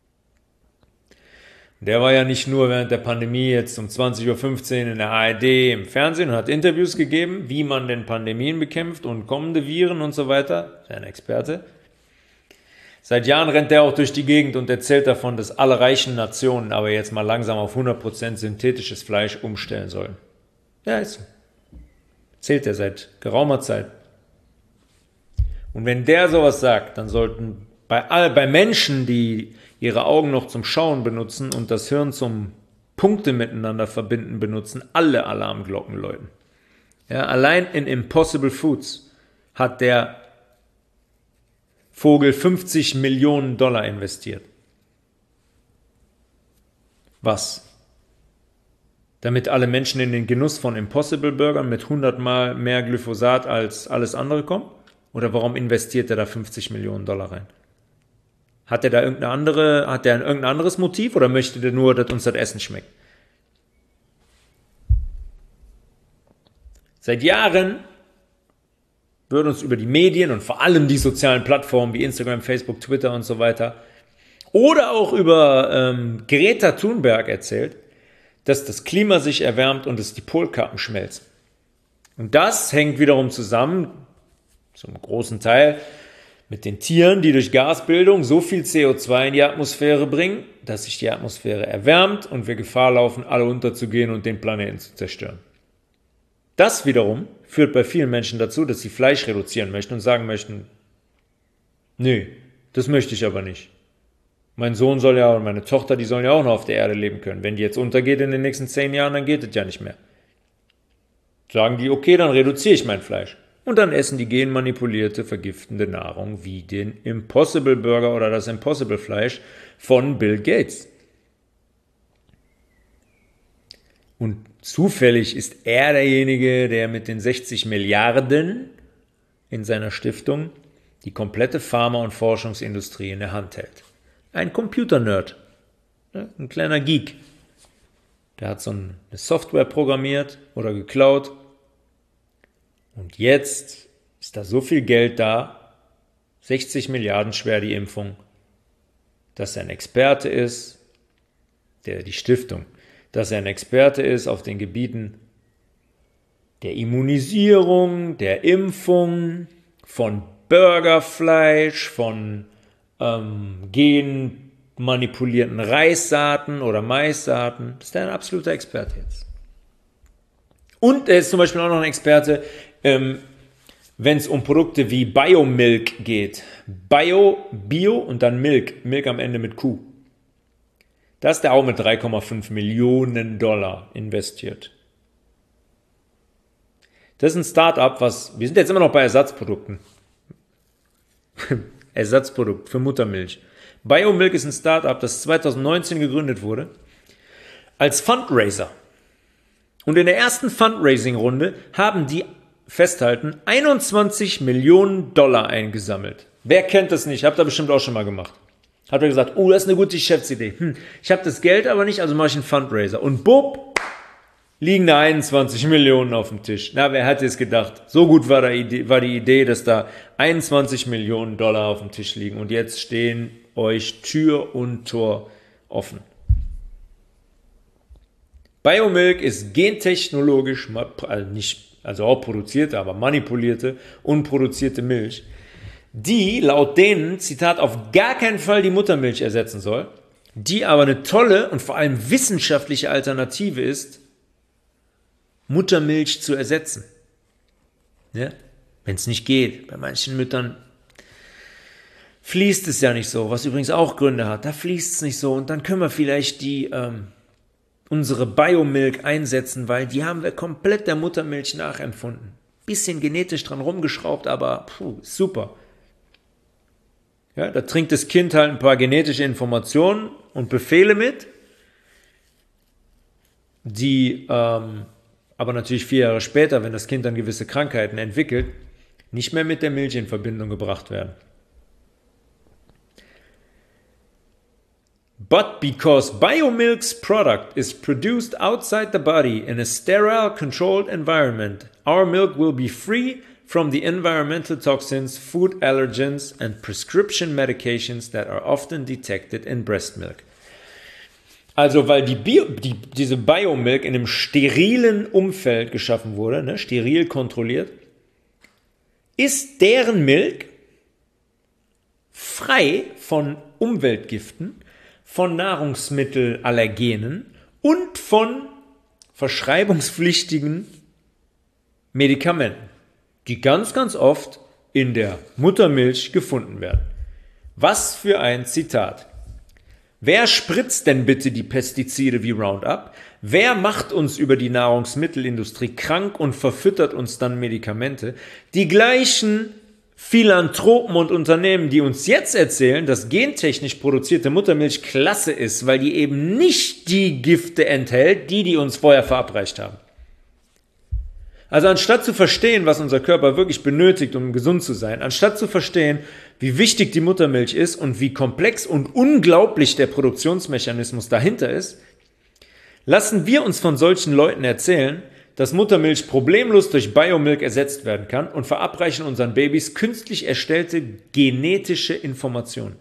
Der war ja nicht nur während der Pandemie jetzt um zwanzig Uhr fünfzehn in der A R D im Fernsehen und hat Interviews gegeben, wie man denn Pandemien bekämpft und kommende Viren und so weiter. Ist ein Experte. Seit Jahren rennt der auch durch die Gegend und erzählt davon, dass alle reichen Nationen aber jetzt mal langsam auf hundert Prozent synthetisches Fleisch umstellen sollen. Ja, ist so. Erzählt er seit geraumer Zeit. Und wenn der sowas sagt, dann sollten bei, all, bei Menschen, die ihre Augen noch zum Schauen benutzen und das Hirn zum Punkte miteinander verbinden benutzen, alle Alarmglocken läuten. Ja, allein in Impossible Foods hat der Vogel fünfzig Millionen Dollar investiert. Was? Damit alle Menschen in den Genuss von Impossible Burgern mit hundert Mal mehr Glyphosat als alles andere kommen? Oder warum investiert er da fünfzig Millionen Dollar rein? Hat er da irgendeine andere, hat er irgendein anderes Motiv oder möchte der nur, dass uns das Essen schmeckt? Seit Jahren wird uns über die Medien und vor allem die sozialen Plattformen wie Instagram, Facebook, Twitter und so weiter oder auch über ähm, Greta Thunberg erzählt, dass das Klima sich erwärmt und dass die Polkappen schmelzen. Und das hängt wiederum zusammen, zum großen Teil, mit den Tieren, die durch Gasbildung so viel C O zwei in die Atmosphäre bringen, dass sich die Atmosphäre erwärmt und wir Gefahr laufen, alle unterzugehen und den Planeten zu zerstören. Das wiederum führt bei vielen Menschen dazu, dass sie Fleisch reduzieren möchten und sagen möchten, nee, das möchte ich aber nicht. Mein Sohn soll ja und meine Tochter, die sollen ja auch noch auf der Erde leben können. Wenn die jetzt untergeht in den nächsten zehn Jahren, dann geht es ja nicht mehr. Sagen die, okay, dann reduziere ich mein Fleisch. Und dann essen die genmanipulierte, vergiftende Nahrung wie den Impossible Burger oder das Impossible Fleisch von Bill Gates. Und zufällig ist er derjenige, der mit den sechzig Milliarden in seiner Stiftung die komplette Pharma- und Forschungsindustrie in der Hand hält. Ein Computer-Nerd, ein kleiner Geek. Der hat so eine Software programmiert oder geklaut. Und jetzt ist da so viel Geld da, sechzig Milliarden schwer die Impfung, dass er ein Experte ist, der die Stiftung, dass er ein Experte ist auf den Gebieten der Immunisierung, der Impfung, von Burgerfleisch, von ähm, genmanipulierten Reissaaten oder Maissaaten. Das ist er ein absoluter Experte jetzt. Und er ist zum Beispiel auch noch ein Experte, ähm, wenn es um Produkte wie Biomilk geht. Bio, Bio und dann Milk. Milk am Ende mit Kuh. Da ist er auch mit drei Komma fünf Millionen Dollar investiert. Das ist ein Start-up, was, wir sind jetzt immer noch bei Ersatzprodukten. Ersatzprodukt für Muttermilch. Biomilk ist ein Start-up, das zwanzig neunzehn gegründet wurde, als Fundraiser. Und in der ersten Fundraising-Runde haben die, festhalten, einundzwanzig Millionen Dollar eingesammelt. Wer kennt das nicht? Habt ihr bestimmt auch schon mal gemacht. Hat er gesagt, oh, das ist eine gute Geschäftsidee. Hm, ich habe das Geld aber nicht, also mache ich einen Fundraiser. Und bupp, liegen da einundzwanzig Millionen auf dem Tisch. Na, wer hätte es gedacht? So gut war, der Idee, war die Idee, dass da einundzwanzig Millionen Dollar auf dem Tisch liegen. Und jetzt stehen euch Tür und Tor offen. Biomilk ist gentechnologisch, also nicht, also auch produzierte, aber manipulierte, unproduzierte Milch, die laut denen, Zitat, auf gar keinen Fall die Muttermilch ersetzen soll, die aber eine tolle und vor allem wissenschaftliche Alternative ist, Muttermilch zu ersetzen. Ja? Wenn es nicht geht, bei manchen Müttern fließt es ja nicht so, was übrigens auch Gründe hat, da fließt es nicht so und dann können wir vielleicht die ähm, unsere Biomilk einsetzen, weil die haben wir komplett der Muttermilch nachempfunden. Bisschen genetisch dran rumgeschraubt, aber puh, super. Ja, da trinkt das Kind halt ein paar genetische Informationen und Befehle mit, die ähm, aber natürlich vier Jahre später, wenn das Kind dann gewisse Krankheiten entwickelt, nicht mehr mit der Milch in Verbindung gebracht werden. But because biomilk's product is produced outside the body in a sterile, controlled environment, our milk will be free from the environmental toxins, food allergens, and prescription medications that are often detected in breast milk. Also, weil die Bio, die, diese Biomilk in einem sterilen Umfeld geschaffen wurde, ne, steril kontrolliert, ist deren Milch frei von Umweltgiften, von Nahrungsmittelallergenen und von verschreibungspflichtigen Medikamenten, die ganz, ganz oft in der Muttermilch gefunden werden. Was für ein Zitat. Wer spritzt denn bitte die Pestizide wie Roundup? Wer macht uns über die Nahrungsmittelindustrie krank und verfüttert uns dann Medikamente? Die gleichen Philanthropen und Unternehmen, die uns jetzt erzählen, dass gentechnisch produzierte Muttermilch klasse ist, weil die eben nicht die Gifte enthält, die die uns vorher verabreicht haben. Also anstatt zu verstehen, was unser Körper wirklich benötigt, um gesund zu sein, anstatt zu verstehen, wie wichtig die Muttermilch ist und wie komplex und unglaublich der Produktionsmechanismus dahinter ist, lassen wir uns von solchen Leuten erzählen, dass Muttermilch problemlos durch Biomilk ersetzt werden kann und verabreichen unseren Babys künstlich erstellte genetische Informationen.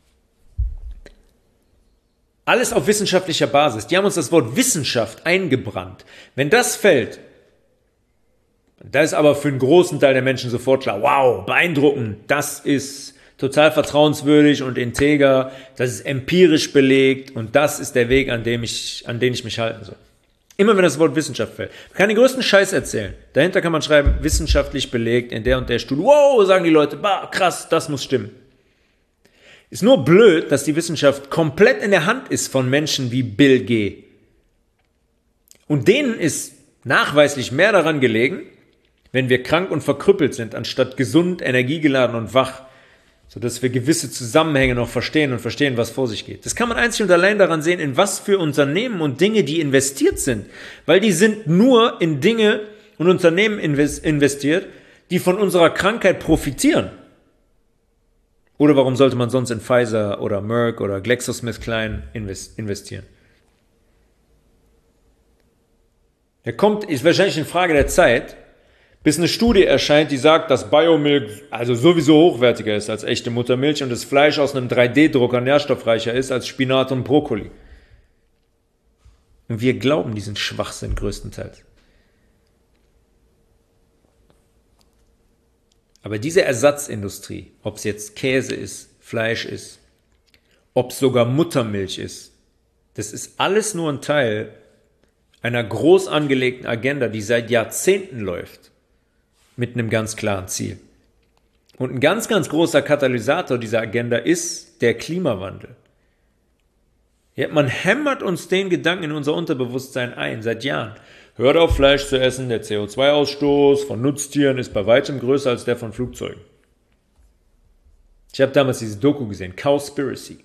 Alles auf wissenschaftlicher Basis. Die haben uns das Wort Wissenschaft eingebrannt. Wenn das fällt, da ist aber für einen großen Teil der Menschen sofort klar, wow, beeindruckend, das ist total vertrauenswürdig und integer, das ist empirisch belegt und das ist der Weg, an dem ich, an den ich mich halten soll. Immer wenn das Wort Wissenschaft fällt. Man kann den größten Scheiß erzählen. Dahinter kann man schreiben, wissenschaftlich belegt in der und der Studie. Wow, sagen die Leute, bah, krass, das muss stimmen. Ist nur blöd, dass die Wissenschaft komplett in der Hand ist von Menschen wie Bill Gates. Und denen ist nachweislich mehr daran gelegen, wenn wir krank und verkrüppelt sind, anstatt gesund, energiegeladen und wach, sodass wir gewisse Zusammenhänge noch verstehen und verstehen, was vor sich geht. Das kann man einzig und allein daran sehen, in was für Unternehmen und Dinge die investiert sind. Weil die sind nur in Dinge und Unternehmen investiert, die von unserer Krankheit profitieren. Oder warum sollte man sonst in Pfizer oder Merck oder GlaxoSmithKline investieren? Der kommt, ist wahrscheinlich eine Frage der Zeit, bis eine Studie erscheint, die sagt, dass Biomilk also sowieso hochwertiger ist als echte Muttermilch und das Fleisch aus einem drei D Drucker nährstoffreicher ist als Spinat und Brokkoli. Und wir glauben diesen Schwachsinn größtenteils. Aber diese Ersatzindustrie, ob es jetzt Käse ist, Fleisch ist, ob es sogar Muttermilch ist, das ist alles nur ein Teil einer groß angelegten Agenda, die seit Jahrzehnten läuft. Mit einem ganz klaren Ziel. Und ein ganz, ganz großer Katalysator dieser Agenda ist der Klimawandel. Ja, man hämmert uns den Gedanken in unser Unterbewusstsein ein, seit Jahren. Hört auf, Fleisch zu essen, der C O zwei Ausstoß von Nutztieren ist bei weitem größer als der von Flugzeugen. Ich habe damals diese Doku gesehen, Cowspiracy.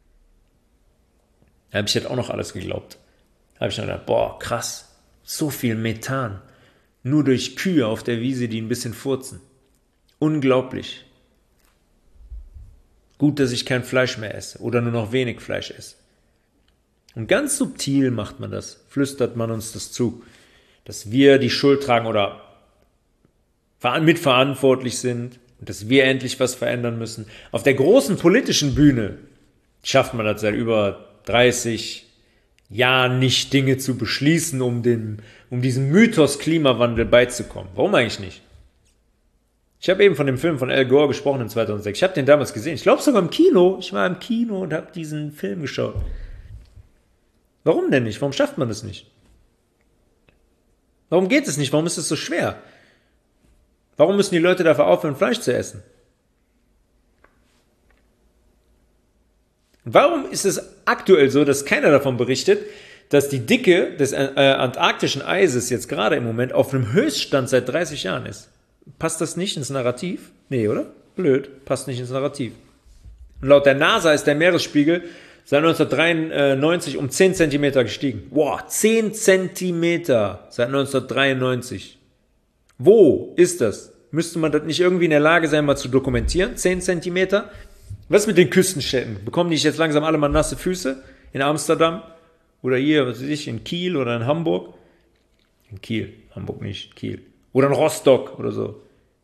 Da habe ich halt auch noch alles geglaubt. Da habe ich dann gedacht, boah, krass, so viel Methan. Nur durch Kühe auf der Wiese, die ein bisschen furzen. Unglaublich. Gut, dass ich kein Fleisch mehr esse oder nur noch wenig Fleisch esse. Und ganz subtil macht man das, flüstert man uns das zu, dass wir die Schuld tragen oder mitverantwortlich sind und dass wir endlich was verändern müssen. Auf der großen politischen Bühne schafft man das seit über dreißig Jahren nicht, Dinge zu beschließen, um, den, um diesem Mythos Klimawandel beizukommen. Warum eigentlich nicht? Ich habe eben von dem Film von Al Gore gesprochen in zweitausendsechs. Ich habe den damals gesehen. Ich glaube sogar im Kino. Ich war im Kino und habe diesen Film geschaut. Warum denn nicht? Warum schafft man das nicht? Warum geht es nicht? Warum ist es so schwer? Warum müssen die Leute dafür aufhören, Fleisch zu essen? Warum ist es aktuell so, dass keiner davon berichtet, dass die Dicke des äh, antarktischen Eises jetzt gerade im Moment auf einem Höchststand seit dreißig Jahren ist? Passt das nicht ins Narrativ? Nee, oder? Blöd, passt nicht ins Narrativ. Und laut der NASA ist der Meeresspiegel seit neunzehnhundertdreiundneunzig um zehn Zentimeter gestiegen. Boah, zehn Zentimeter seit neunzehnhundertdreiundneunzig. Wo ist das? Müsste man das nicht irgendwie in der Lage sein, mal zu dokumentieren? zehn Zentimeter? Was mit den Küstenstädten? Bekommen die jetzt langsam alle mal nasse Füße? In Amsterdam? Oder hier, was weiß ich, in Kiel oder in Hamburg? In Kiel, Hamburg nicht, Kiel. Oder in Rostock oder so.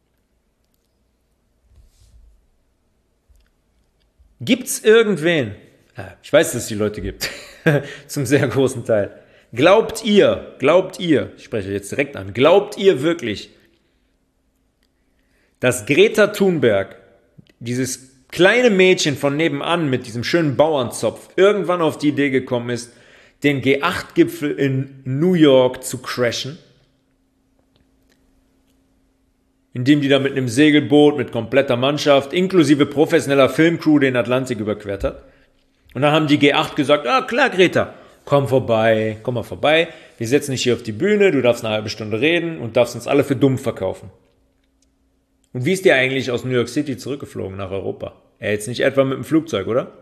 Gibt's irgendwen? Ja, ich weiß, dass es die Leute gibt. Zum sehr großen Teil. Glaubt ihr, glaubt ihr, ich spreche jetzt direkt an, glaubt ihr wirklich, dass Greta Thunberg, dieses kleine Mädchen von nebenan mit diesem schönen Bauernzopf, irgendwann auf die Idee gekommen ist, den G acht Gipfel in New York zu crashen? Indem die da mit einem Segelboot, mit kompletter Mannschaft, inklusive professioneller Filmcrew den Atlantik überquert hat. Und dann haben die G acht gesagt, ah klar Greta, komm vorbei, komm mal vorbei, wir setzen dich hier auf die Bühne, du darfst eine halbe Stunde reden und darfst uns alle für dumm verkaufen. Und wie ist die eigentlich aus New York City zurückgeflogen nach Europa? Ja, jetzt nicht etwa mit dem Flugzeug, oder?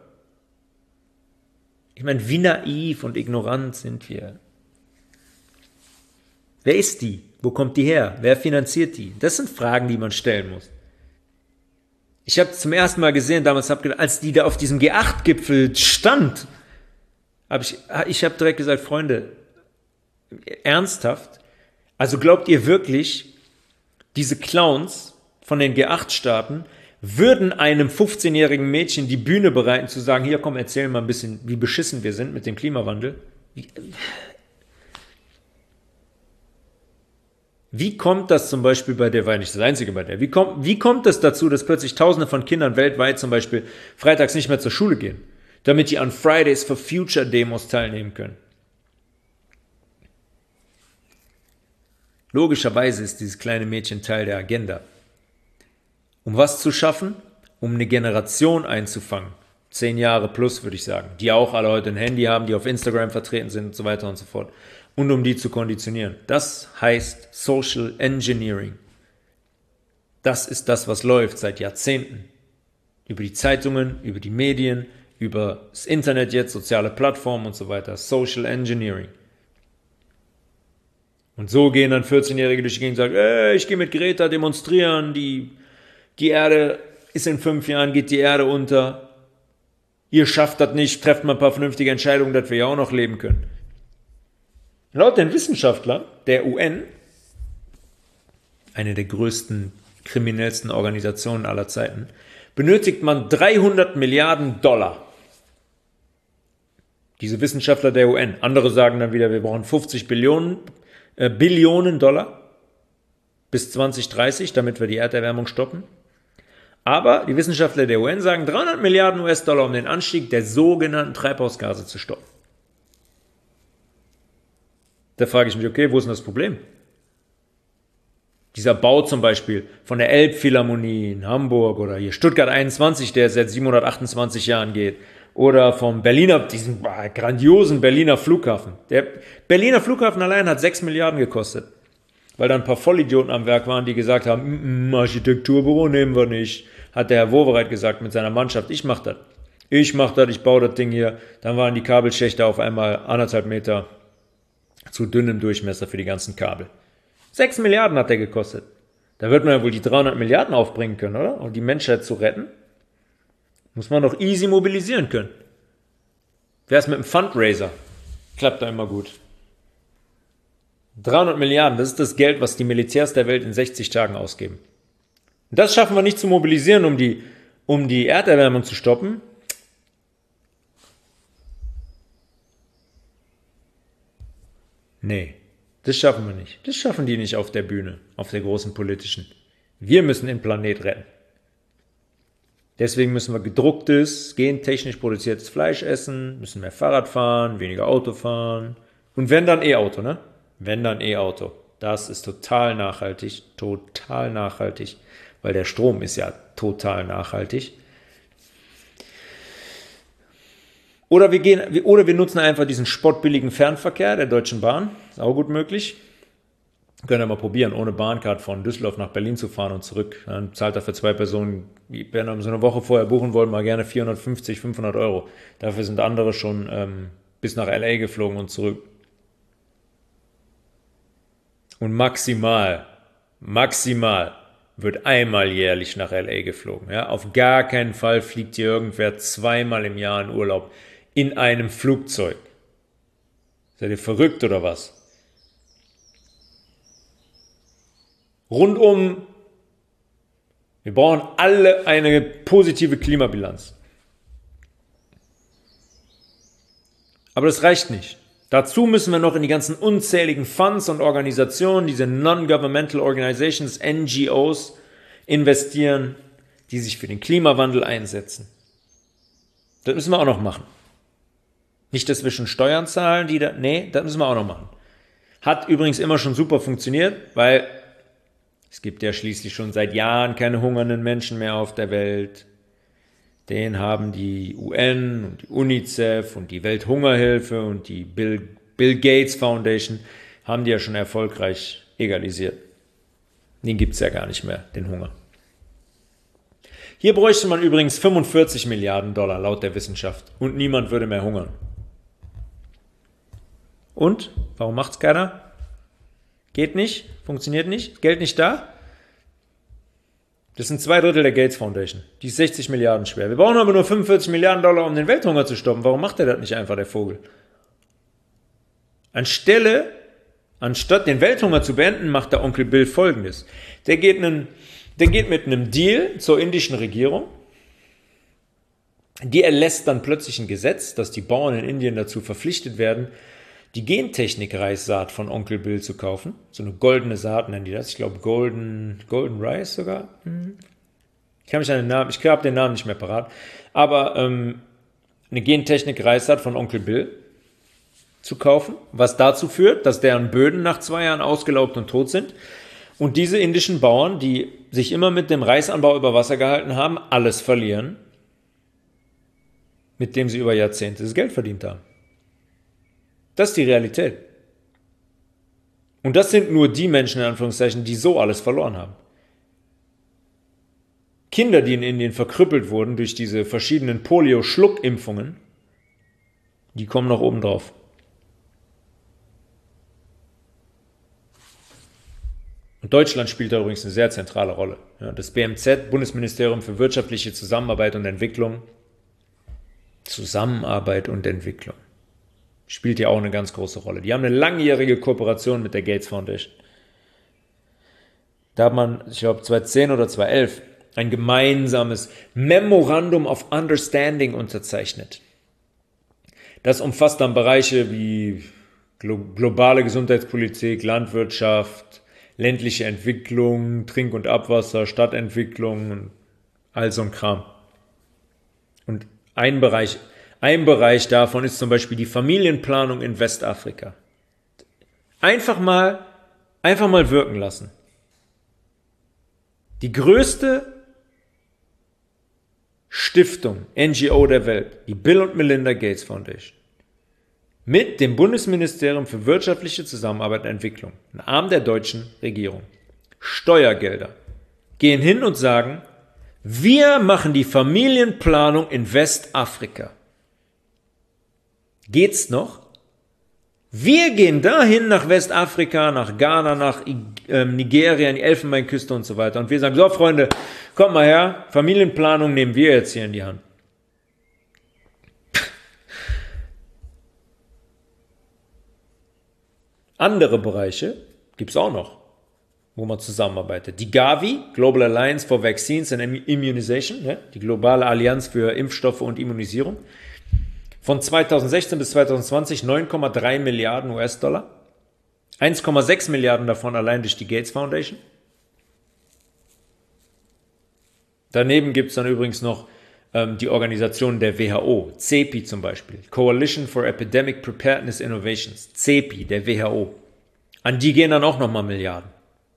Ich meine, wie naiv und ignorant sind wir? Wer ist die? Wo kommt die her? Wer finanziert die? Das sind Fragen, die man stellen muss. Ich habe zum ersten Mal gesehen, damals hab gedacht, als die da auf diesem G acht Gipfel stand, habe ich, ich habe direkt gesagt, Freunde, ernsthaft? Also glaubt ihr wirklich, diese Clowns von den G acht Staaten würden einem fünfzehnjährigen Mädchen die Bühne bereiten, zu sagen, hier komm, erzähl mal ein bisschen, wie beschissen wir sind mit dem Klimawandel? Wie, Wie kommt das zum Beispiel bei der, war nicht das Einzige bei der, wie kommt, wie kommt es dazu, dass plötzlich Tausende von Kindern weltweit zum Beispiel freitags nicht mehr zur Schule gehen, damit die an Fridays for Future Demos teilnehmen können? Logischerweise ist dieses kleine Mädchen Teil der Agenda. Um was zu schaffen? Um eine Generation einzufangen. Zehn Jahre plus, würde ich sagen. Die auch alle heute ein Handy haben, die auf Instagram vertreten sind und so weiter und so fort. Und um die zu konditionieren. Das heißt Social Engineering. Das ist das, was läuft seit Jahrzehnten. Über die Zeitungen, über die Medien, über das Internet jetzt, soziale Plattformen und so weiter. Social Engineering. Und so gehen dann vierzehnjährige durch die Gegend und sagen, ey, ich gehe mit Greta demonstrieren, die, die Erde ist in fünf Jahren, geht die Erde unter. Ihr schafft das nicht, trefft mal ein paar vernünftige Entscheidungen, dass wir ja auch noch leben können. Laut den Wissenschaftlern der U N, eine der größten, kriminellsten Organisationen aller Zeiten, benötigt man dreihundert Milliarden Dollar. Diese Wissenschaftler der U N. Andere sagen dann wieder, wir brauchen fünfzig Billionen, äh, Billionen Dollar bis zwanzig dreißig, damit wir die Erderwärmung stoppen. Aber die Wissenschaftler der U N sagen dreihundert Milliarden U S-Dollar, um den Anstieg der sogenannten Treibhausgase zu stoppen. Da frage ich mich, okay, wo ist denn das Problem? Dieser Bau zum Beispiel von der Elbphilharmonie in Hamburg oder hier Stuttgart einundzwanzig, der seit siebenhundertachtundzwanzig Jahren geht. Oder vom Berliner, diesen grandiosen Berliner Flughafen. Der Berliner Flughafen allein hat sechs Milliarden gekostet. Weil da ein paar Vollidioten am Werk waren, die gesagt haben, Architekturbüro nehmen wir nicht. Hat der Herr Wowereit gesagt mit seiner Mannschaft, ich mach das. Ich mach das, ich baue das Ding hier. Dann waren die Kabelschächte auf einmal anderthalb Meter zu dünnem Durchmesser für die ganzen Kabel. Sechs Milliarden hat der gekostet. Da wird man ja wohl die dreihundert Milliarden aufbringen können, oder? Um die Menschheit zu retten. Muss man doch easy mobilisieren können. Wer ist mit einem Fundraiser? Klappt da immer gut. dreihundert Milliarden, das ist das Geld, was die Militärs der Welt in sechzig Tagen ausgeben. Und das schaffen wir nicht zu mobilisieren, um die, um die Erderwärmung zu stoppen. Nee, das schaffen wir nicht. Das schaffen die nicht auf der Bühne, auf der großen politischen. Wir müssen den Planet retten. Deswegen müssen wir gedrucktes, gentechnisch produziertes Fleisch essen, müssen mehr Fahrrad fahren, weniger Auto fahren. Und wenn dann E-Auto, ne? Wenn dann E-Auto. Das ist total nachhaltig, total nachhaltig, weil der Strom ist ja total nachhaltig. Oder wir gehen, oder wir nutzen einfach diesen spottbilligen Fernverkehr der Deutschen Bahn. Ist auch gut möglich. Könnt ihr mal probieren, ohne Bahncard von Düsseldorf nach Berlin zu fahren und zurück. Dann zahlt er für zwei Personen, wenn ihr so eine Woche vorher buchen wollt, mal gerne vierhundertfünfzig, fünfhundert Euro. Dafür sind andere schon ähm, bis nach L A geflogen und zurück. Und maximal, maximal wird einmal jährlich nach L A geflogen. Ja? Auf gar keinen Fall fliegt hier irgendwer zweimal im Jahr in Urlaub in einem Flugzeug. Seid ihr verrückt oder was? Rundum, wir brauchen alle eine positive Klimabilanz. Aber das reicht nicht. Dazu müssen wir noch in die ganzen unzähligen Funds und Organisationen, diese Non-Governmental Organizations, N G Os, investieren, die sich für den Klimawandel einsetzen. Das müssen wir auch noch machen. Nicht, dass wir schon Steuern zahlen, die da, nee, das müssen wir auch noch machen. Hat übrigens immer schon super funktioniert, weil es gibt ja schließlich schon seit Jahren keine hungernden Menschen mehr auf der Welt. Den haben die U N und die UNICEF und die Welthungerhilfe und die Bill, Bill Gates Foundation haben die ja schon erfolgreich egalisiert. Den gibt es ja gar nicht mehr, den Hunger. Hier bräuchte man übrigens fünfundvierzig Milliarden Dollar laut der Wissenschaft und niemand würde mehr hungern. Und? Warum macht's keiner? Geht nicht? Funktioniert nicht? Geld nicht da? Das sind zwei Drittel der Gates Foundation. Die ist sechzig Milliarden schwer. Wir brauchen aber nur fünfundvierzig Milliarden Dollar, um den Welthunger zu stoppen. Warum macht er das nicht einfach, der Vogel? Anstelle, anstatt den Welthunger zu beenden, macht der Onkel Bill Folgendes. Der geht, einen, der geht mit einem Deal zur indischen Regierung. Die erlässt dann plötzlich ein Gesetz, dass die Bauern in Indien dazu verpflichtet werden, die Gentechnik-Reissaat von Onkel Bill zu kaufen. So eine goldene Saat nennen die das. Ich glaube Golden, Golden Rice sogar. Ich kann mich an den Namen, ich habe den Namen nicht mehr parat. Aber ähm, eine Gentechnik-Reissaat von Onkel Bill zu kaufen, was dazu führt, dass deren Böden nach zwei Jahren ausgelaugt und tot sind. Und diese indischen Bauern, die sich immer mit dem Reisanbau über Wasser gehalten haben, alles verlieren, mit dem sie über Jahrzehnte das Geld verdient haben. Das ist die Realität. Und das sind nur die Menschen, in Anführungszeichen, die so alles verloren haben. Kinder, die in Indien verkrüppelt wurden durch diese verschiedenen Polio-Schluckimpfungen, die kommen noch oben drauf. Und Deutschland spielt da übrigens eine sehr zentrale Rolle. Ja, das B M Z, Bundesministerium für wirtschaftliche Zusammenarbeit und Entwicklung, Zusammenarbeit und Entwicklung, spielt ja auch eine ganz große Rolle. Die haben eine langjährige Kooperation mit der Gates Foundation. Da hat man, ich glaube zweitausendzehn oder zweitausendelf, ein gemeinsames Memorandum of Understanding unterzeichnet. Das umfasst dann Bereiche wie glo- globale Gesundheitspolitik, Landwirtschaft, ländliche Entwicklung, Trink- und Abwasser, Stadtentwicklung und all so ein Kram. Und ein Bereich Ein Bereich davon ist zum Beispiel die Familienplanung in Westafrika. Einfach mal, einfach mal wirken lassen. Die größte Stiftung, N G O der Welt, die Bill und Melinda Gates Foundation, mit dem Bundesministerium für wirtschaftliche Zusammenarbeit und Entwicklung, ein Arm der deutschen Regierung, Steuergelder, gehen hin und sagen, wir machen die Familienplanung in Westafrika. Geht's noch? Wir gehen dahin nach Westafrika, nach Ghana, nach äh, Nigeria, in die Elfenbeinküste und so weiter. Und wir sagen, so Freunde, kommt mal her, Familienplanung nehmen wir jetzt hier in die Hand. Andere Bereiche gibt es auch noch, wo man zusammenarbeitet. Die Gavi, Global Alliance for Vaccines and Immunization, ja, die globale Allianz für Impfstoffe und Immunisierung, von zweitausendsechzehn bis zweitausendzwanzig neun Komma drei Milliarden U S-Dollar, eins Komma sechs Milliarden davon allein durch die Gates Foundation. Daneben gibt es dann übrigens noch ähm, die Organisation der W H O, C E P I zum Beispiel, Coalition for Epidemic Preparedness Innovations, C E P I, der W H O. An die gehen dann auch nochmal Milliarden.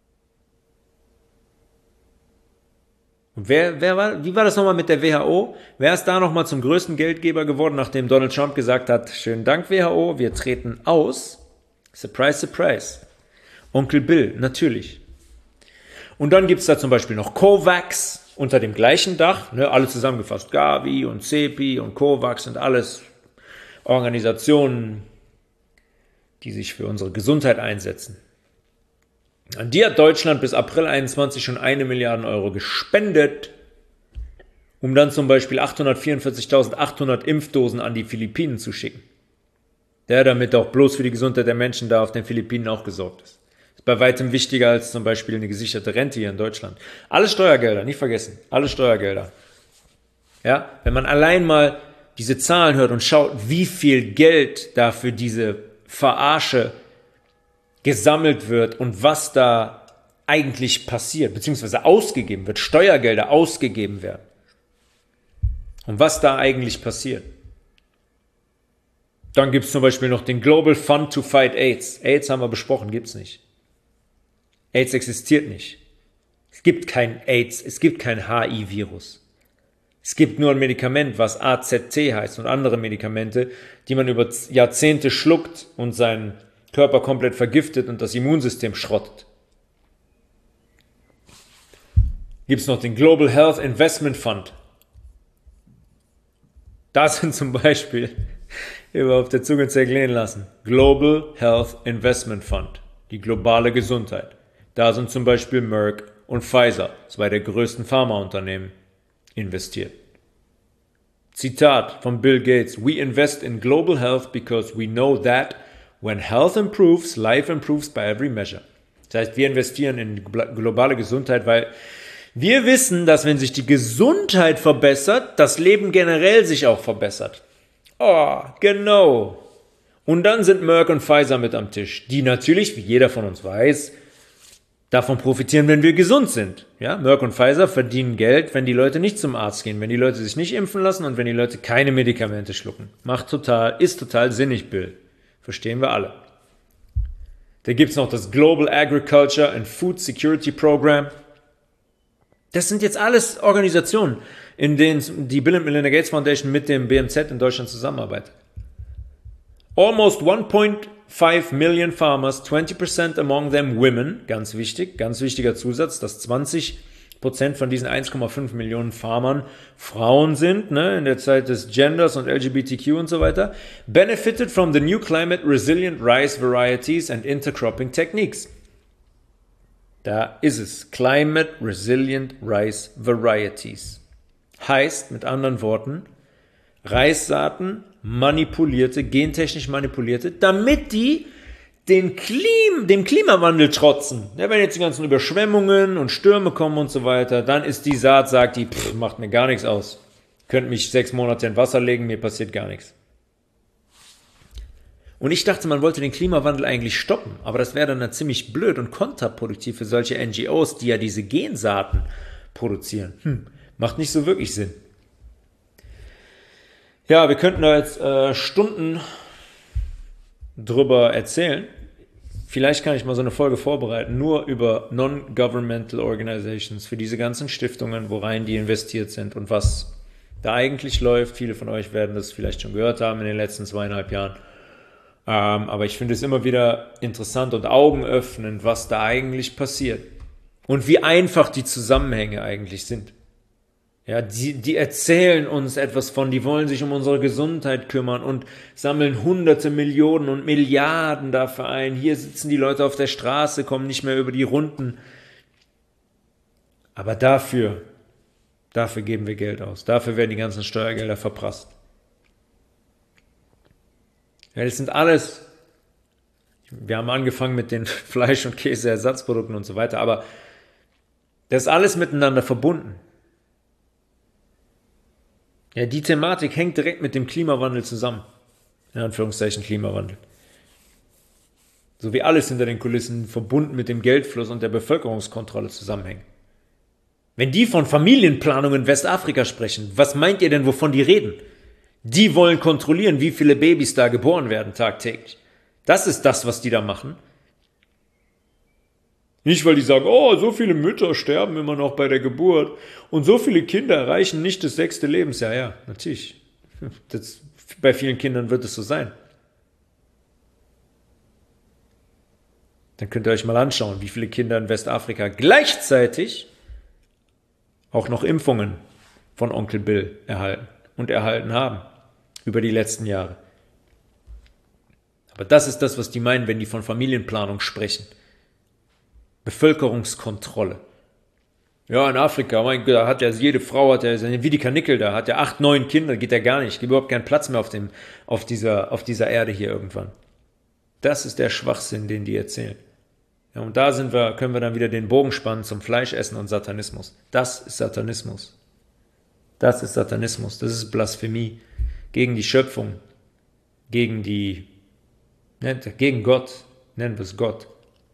Und wer, wer war, wie war das nochmal mit der W H O? Wer ist da nochmal zum größten Geldgeber geworden, nachdem Donald Trump gesagt hat, schönen Dank W H O, wir treten aus? Surprise, surprise. Onkel Bill, natürlich. Und dann gibt es da zum Beispiel noch COVAX unter dem gleichen Dach, ne, alle zusammengefasst, Gavi und C E P I und COVAX sind alles Organisationen, die sich für unsere Gesundheit einsetzen. An die hat Deutschland bis April einundzwanzig schon eine Milliarde Euro gespendet, um dann zum Beispiel achthundertvierundvierzigtausendachthundert Impfdosen an die Philippinen zu schicken. Der damit auch bloß für die Gesundheit der Menschen da auf den Philippinen auch gesorgt ist. Ist bei weitem wichtiger als zum Beispiel eine gesicherte Rente hier in Deutschland. Alle Steuergelder, nicht vergessen, alle Steuergelder. Ja, wenn man allein mal diese Zahlen hört und schaut, wie viel Geld da für diese Verarsche gesammelt wird und was da eigentlich passiert, beziehungsweise ausgegeben wird, Steuergelder ausgegeben werden. Und was da eigentlich passiert. Dann gibt es zum Beispiel noch den Global Fund to Fight AIDS. AIDS haben wir besprochen, gibt es nicht. AIDS existiert nicht. Es gibt kein AIDS, es gibt kein H I-Virus. Es gibt nur ein Medikament, was A Z T heißt und andere Medikamente, die man über Jahrzehnte schluckt und seinen Körper komplett vergiftet und das Immunsystem schrottet. Gibt es noch den Global Health Investment Fund. Da sind zum Beispiel, über auf der Zunge zergehen lassen, Global Health Investment Fund, die globale Gesundheit. Da sind zum Beispiel Merck und Pfizer, zwei der größten Pharmaunternehmen, investiert. Zitat von Bill Gates: We invest in global health because we know that when health improves, life improves by every measure. Das heißt, wir investieren in globale Gesundheit, weil wir wissen, dass wenn sich die Gesundheit verbessert, das Leben generell sich auch verbessert. Oh, genau. Und dann sind Merck und Pfizer mit am Tisch, die natürlich, wie jeder von uns weiß, davon profitieren, wenn wir gesund sind. Ja, Merck und Pfizer verdienen Geld, wenn die Leute nicht zum Arzt gehen, wenn die Leute sich nicht impfen lassen und wenn die Leute keine Medikamente schlucken. Macht total, ist total sinnig, Bill. Verstehen wir alle. Da gibt es noch das Global Agriculture and Food Security Program. Das sind jetzt alles Organisationen, in denen die Bill and Melinda Gates Foundation mit dem B M Z in Deutschland zusammenarbeitet. Almost one point five million farmers, twenty percent among them women, ganz wichtig, ganz wichtiger Zusatz, dass zwanzig Prozent von diesen eins Komma fünf Millionen Farmern Frauen sind, ne, in der Zeit des Genders und L G B T Q und so weiter, benefited from the new climate resilient rice varieties and intercropping techniques. Da ist es. Climate Resilient Rice Varieties. Heißt, mit anderen Worten, Reissaaten manipulierte, gentechnisch manipulierte, damit die den Klim, dem Klimawandel trotzen. Ja, wenn jetzt die ganzen Überschwemmungen und Stürme kommen und so weiter, dann ist die Saat, sagt die, pff, macht mir gar nichts aus. Könnt mich sechs Monate in Wasser legen, mir passiert gar nichts. Und ich dachte, man wollte den Klimawandel eigentlich stoppen, aber das wäre dann ziemlich blöd und kontraproduktiv für solche N G Os, die ja diese Gensaaten produzieren. Hm, macht nicht so wirklich Sinn. Ja, wir könnten da jetzt äh, Stunden drüber erzählen. Vielleicht kann ich mal so eine Folge vorbereiten, nur über Non-Governmental Organizations, für diese ganzen Stiftungen, worein die investiert sind und was da eigentlich läuft. Viele von euch werden das vielleicht schon gehört haben in den letzten zweieinhalb Jahren. Ähm, aber ich finde es immer wieder interessant und augenöffnend, was da eigentlich passiert und wie einfach die Zusammenhänge eigentlich sind. Ja, die, die erzählen uns etwas von, die wollen sich um unsere Gesundheit kümmern und sammeln hunderte Millionen und Milliarden dafür ein. Hier sitzen die Leute auf der Straße, kommen nicht mehr über die Runden. Aber dafür, dafür geben wir Geld aus. Dafür werden die ganzen Steuergelder verprasst. Ja, das sind alles, Wir haben angefangen mit den Fleisch- und Käseersatzprodukten und so weiter, aber das ist alles miteinander verbunden. Ja, die Thematik hängt direkt mit dem Klimawandel zusammen. In Anführungszeichen Klimawandel. So wie alles hinter den Kulissen verbunden mit dem Geldfluss und der Bevölkerungskontrolle zusammenhängt. Wenn die von Familienplanung in Westafrika sprechen, was meint ihr denn, wovon die reden? Die wollen kontrollieren, wie viele Babys da geboren werden tagtäglich. Das ist das, was die da machen. Nicht, weil die sagen, oh, so viele Mütter sterben immer noch bei der Geburt und so viele Kinder erreichen nicht das sechste Lebensjahr. Ja, natürlich. Das, bei vielen Kindern wird es so sein. Dann könnt ihr euch mal anschauen, wie viele Kinder in Westafrika gleichzeitig auch noch Impfungen von Onkel Bill erhalten und erhalten haben über die letzten Jahre. Aber das ist das, was die meinen, wenn die von Familienplanung sprechen. Bevölkerungskontrolle. Ja, in Afrika, mein Gott, da hat ja jede Frau, hat ja wie die Karnickel da, hat ja acht, neun Kinder, geht ja gar nicht, gibt überhaupt keinen Platz mehr auf, dem, auf, dieser, auf dieser Erde hier irgendwann. Das ist der Schwachsinn, den die erzählen. Ja, und da sind wir, können wir dann wieder den Bogen spannen zum Fleischessen und Satanismus. Das ist Satanismus. Das ist Satanismus. Das ist Blasphemie gegen die Schöpfung, gegen die, gegen Gott, nennen wir es Gott.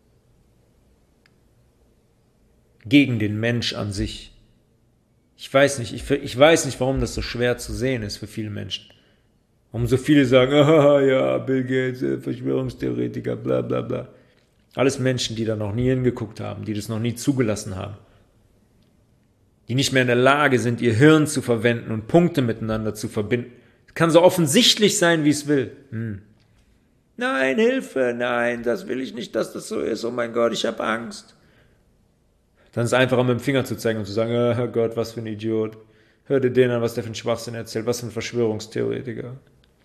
Gegen den Mensch an sich. Ich weiß nicht, ich, ich weiß nicht, warum das so schwer zu sehen ist für viele Menschen. Warum so viele sagen, ah ja, Bill Gates, Verschwörungstheoretiker, bla bla bla. Alles Menschen, die da noch nie hingeguckt haben, die das noch nie zugelassen haben. Die nicht mehr in der Lage sind, ihr Hirn zu verwenden und Punkte miteinander zu verbinden. Es kann so offensichtlich sein, wie es will. Hm. Nein, Hilfe, nein, das will ich nicht, dass das so ist. Oh mein Gott, ich habe Angst. Dann ist es einfacher, mit dem Finger zu zeigen und zu sagen, oh Gott, was für ein Idiot. Hör dir den an, was der für einen Schwachsinn erzählt, was für ein Verschwörungstheoretiker.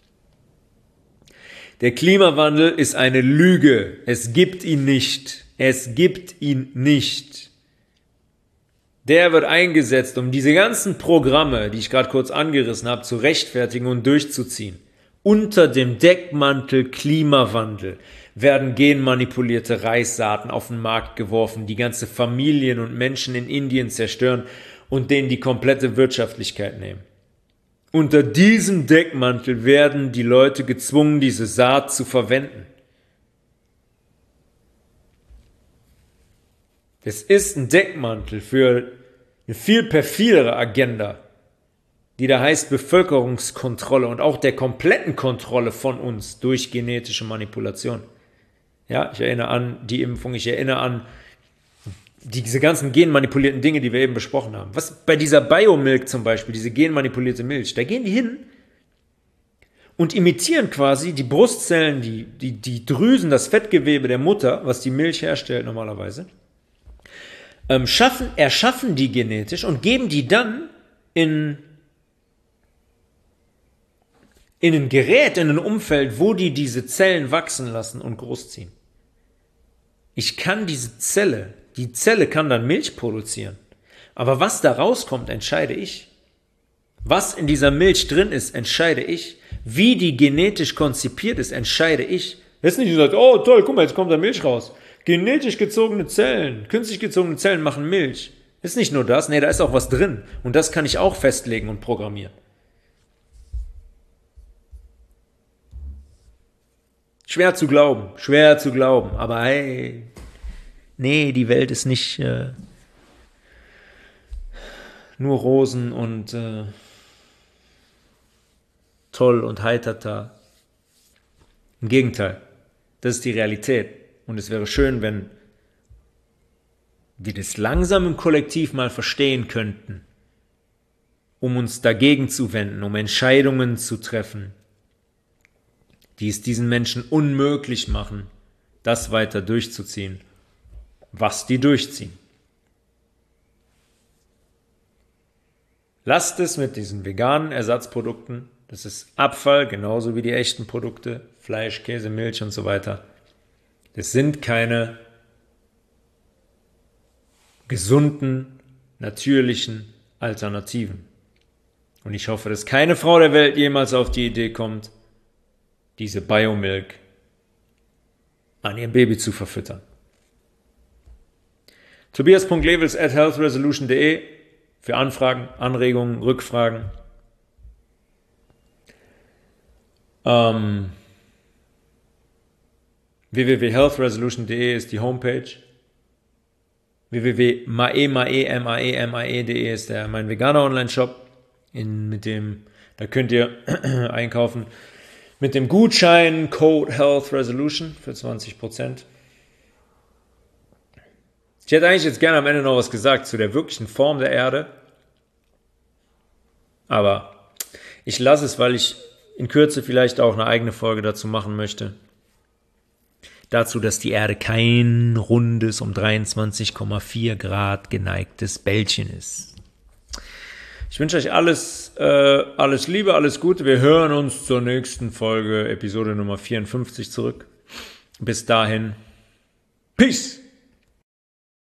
Der Klimawandel ist eine Lüge. Es gibt ihn nicht. Es gibt ihn nicht. Der wird eingesetzt, um diese ganzen Programme, die ich gerade kurz angerissen habe, zu rechtfertigen und durchzuziehen. Unter dem Deckmantel Klimawandel werden genmanipulierte Reissaaten auf den Markt geworfen, die ganze Familien und Menschen in Indien zerstören und denen die komplette Wirtschaftlichkeit nehmen. Unter diesem Deckmantel werden die Leute gezwungen, diese Saat zu verwenden. Es ist ein Deckmantel für eine viel perfidere Agenda, die da heißt Bevölkerungskontrolle und auch der kompletten Kontrolle von uns durch genetische Manipulation. Ja, ich erinnere an die Impfung, ich erinnere an diese ganzen genmanipulierten Dinge, die wir eben besprochen haben. Was bei dieser Biomilk zum Beispiel, diese genmanipulierte Milch, da gehen die hin und imitieren quasi die Brustzellen, die, die, die Drüsen, das Fettgewebe der Mutter, was die Milch herstellt normalerweise, ähm, schaffen, erschaffen die genetisch und geben die dann in, in ein Gerät, in ein Umfeld, wo die diese Zellen wachsen lassen und großziehen. Ich kann diese Zelle, die Zelle kann dann Milch produzieren. Aber was da rauskommt, entscheide ich. Was in dieser Milch drin ist, entscheide ich. Wie die genetisch konzipiert ist, entscheide ich. Jetzt nicht gesagt, oh toll, guck mal, jetzt kommt da Milch raus. Genetisch gezogene Zellen, künstlich gezogene Zellen machen Milch. Ist nicht nur das, nee, da ist auch was drin. Und das kann ich auch festlegen und programmieren. Schwer zu glauben, schwer zu glauben, aber hey, nee, die Welt ist nicht äh, nur Rosen und äh, toll und heiterter. Im Gegenteil, das ist die Realität. Und es wäre schön, wenn wir das langsam im Kollektiv mal verstehen könnten, um uns dagegen zu wenden, um Entscheidungen zu treffen, die es diesen Menschen unmöglich machen, das weiter durchzuziehen, was die durchziehen. Lasst es mit diesen veganen Ersatzprodukten, das ist Abfall, genauso wie die echten Produkte, Fleisch, Käse, Milch und so weiter. Das sind keine gesunden, natürlichen Alternativen. Und ich hoffe, dass keine Frau der Welt jemals auf die Idee kommt, diese Biomilk an ihrem Baby zu verfüttern. tobias punkt levels at healthresolution punkt de für Anfragen, Anregungen, Rückfragen. Ähm, w w w punkt healthresolution punkt de ist die Homepage. w w w punkt maemae punkt de ist der, mein veganer Online-Shop, in, mit dem, da könnt ihr einkaufen mit dem Gutschein Code HealthResolution für zwanzig Prozent. Ich hätte eigentlich jetzt gerne am Ende noch was gesagt zu der wirklichen Form der Erde, aber ich lasse es, weil ich in Kürze vielleicht auch eine eigene Folge dazu machen möchte. Dazu, dass die Erde kein rundes, um dreiundzwanzig Komma vier Grad geneigtes Bällchen ist. Ich wünsche euch alles, äh, alles Liebe, alles Gute. Wir hören uns zur nächsten Folge, Episode Nummer vierundfünfzig zurück. Bis dahin, Peace!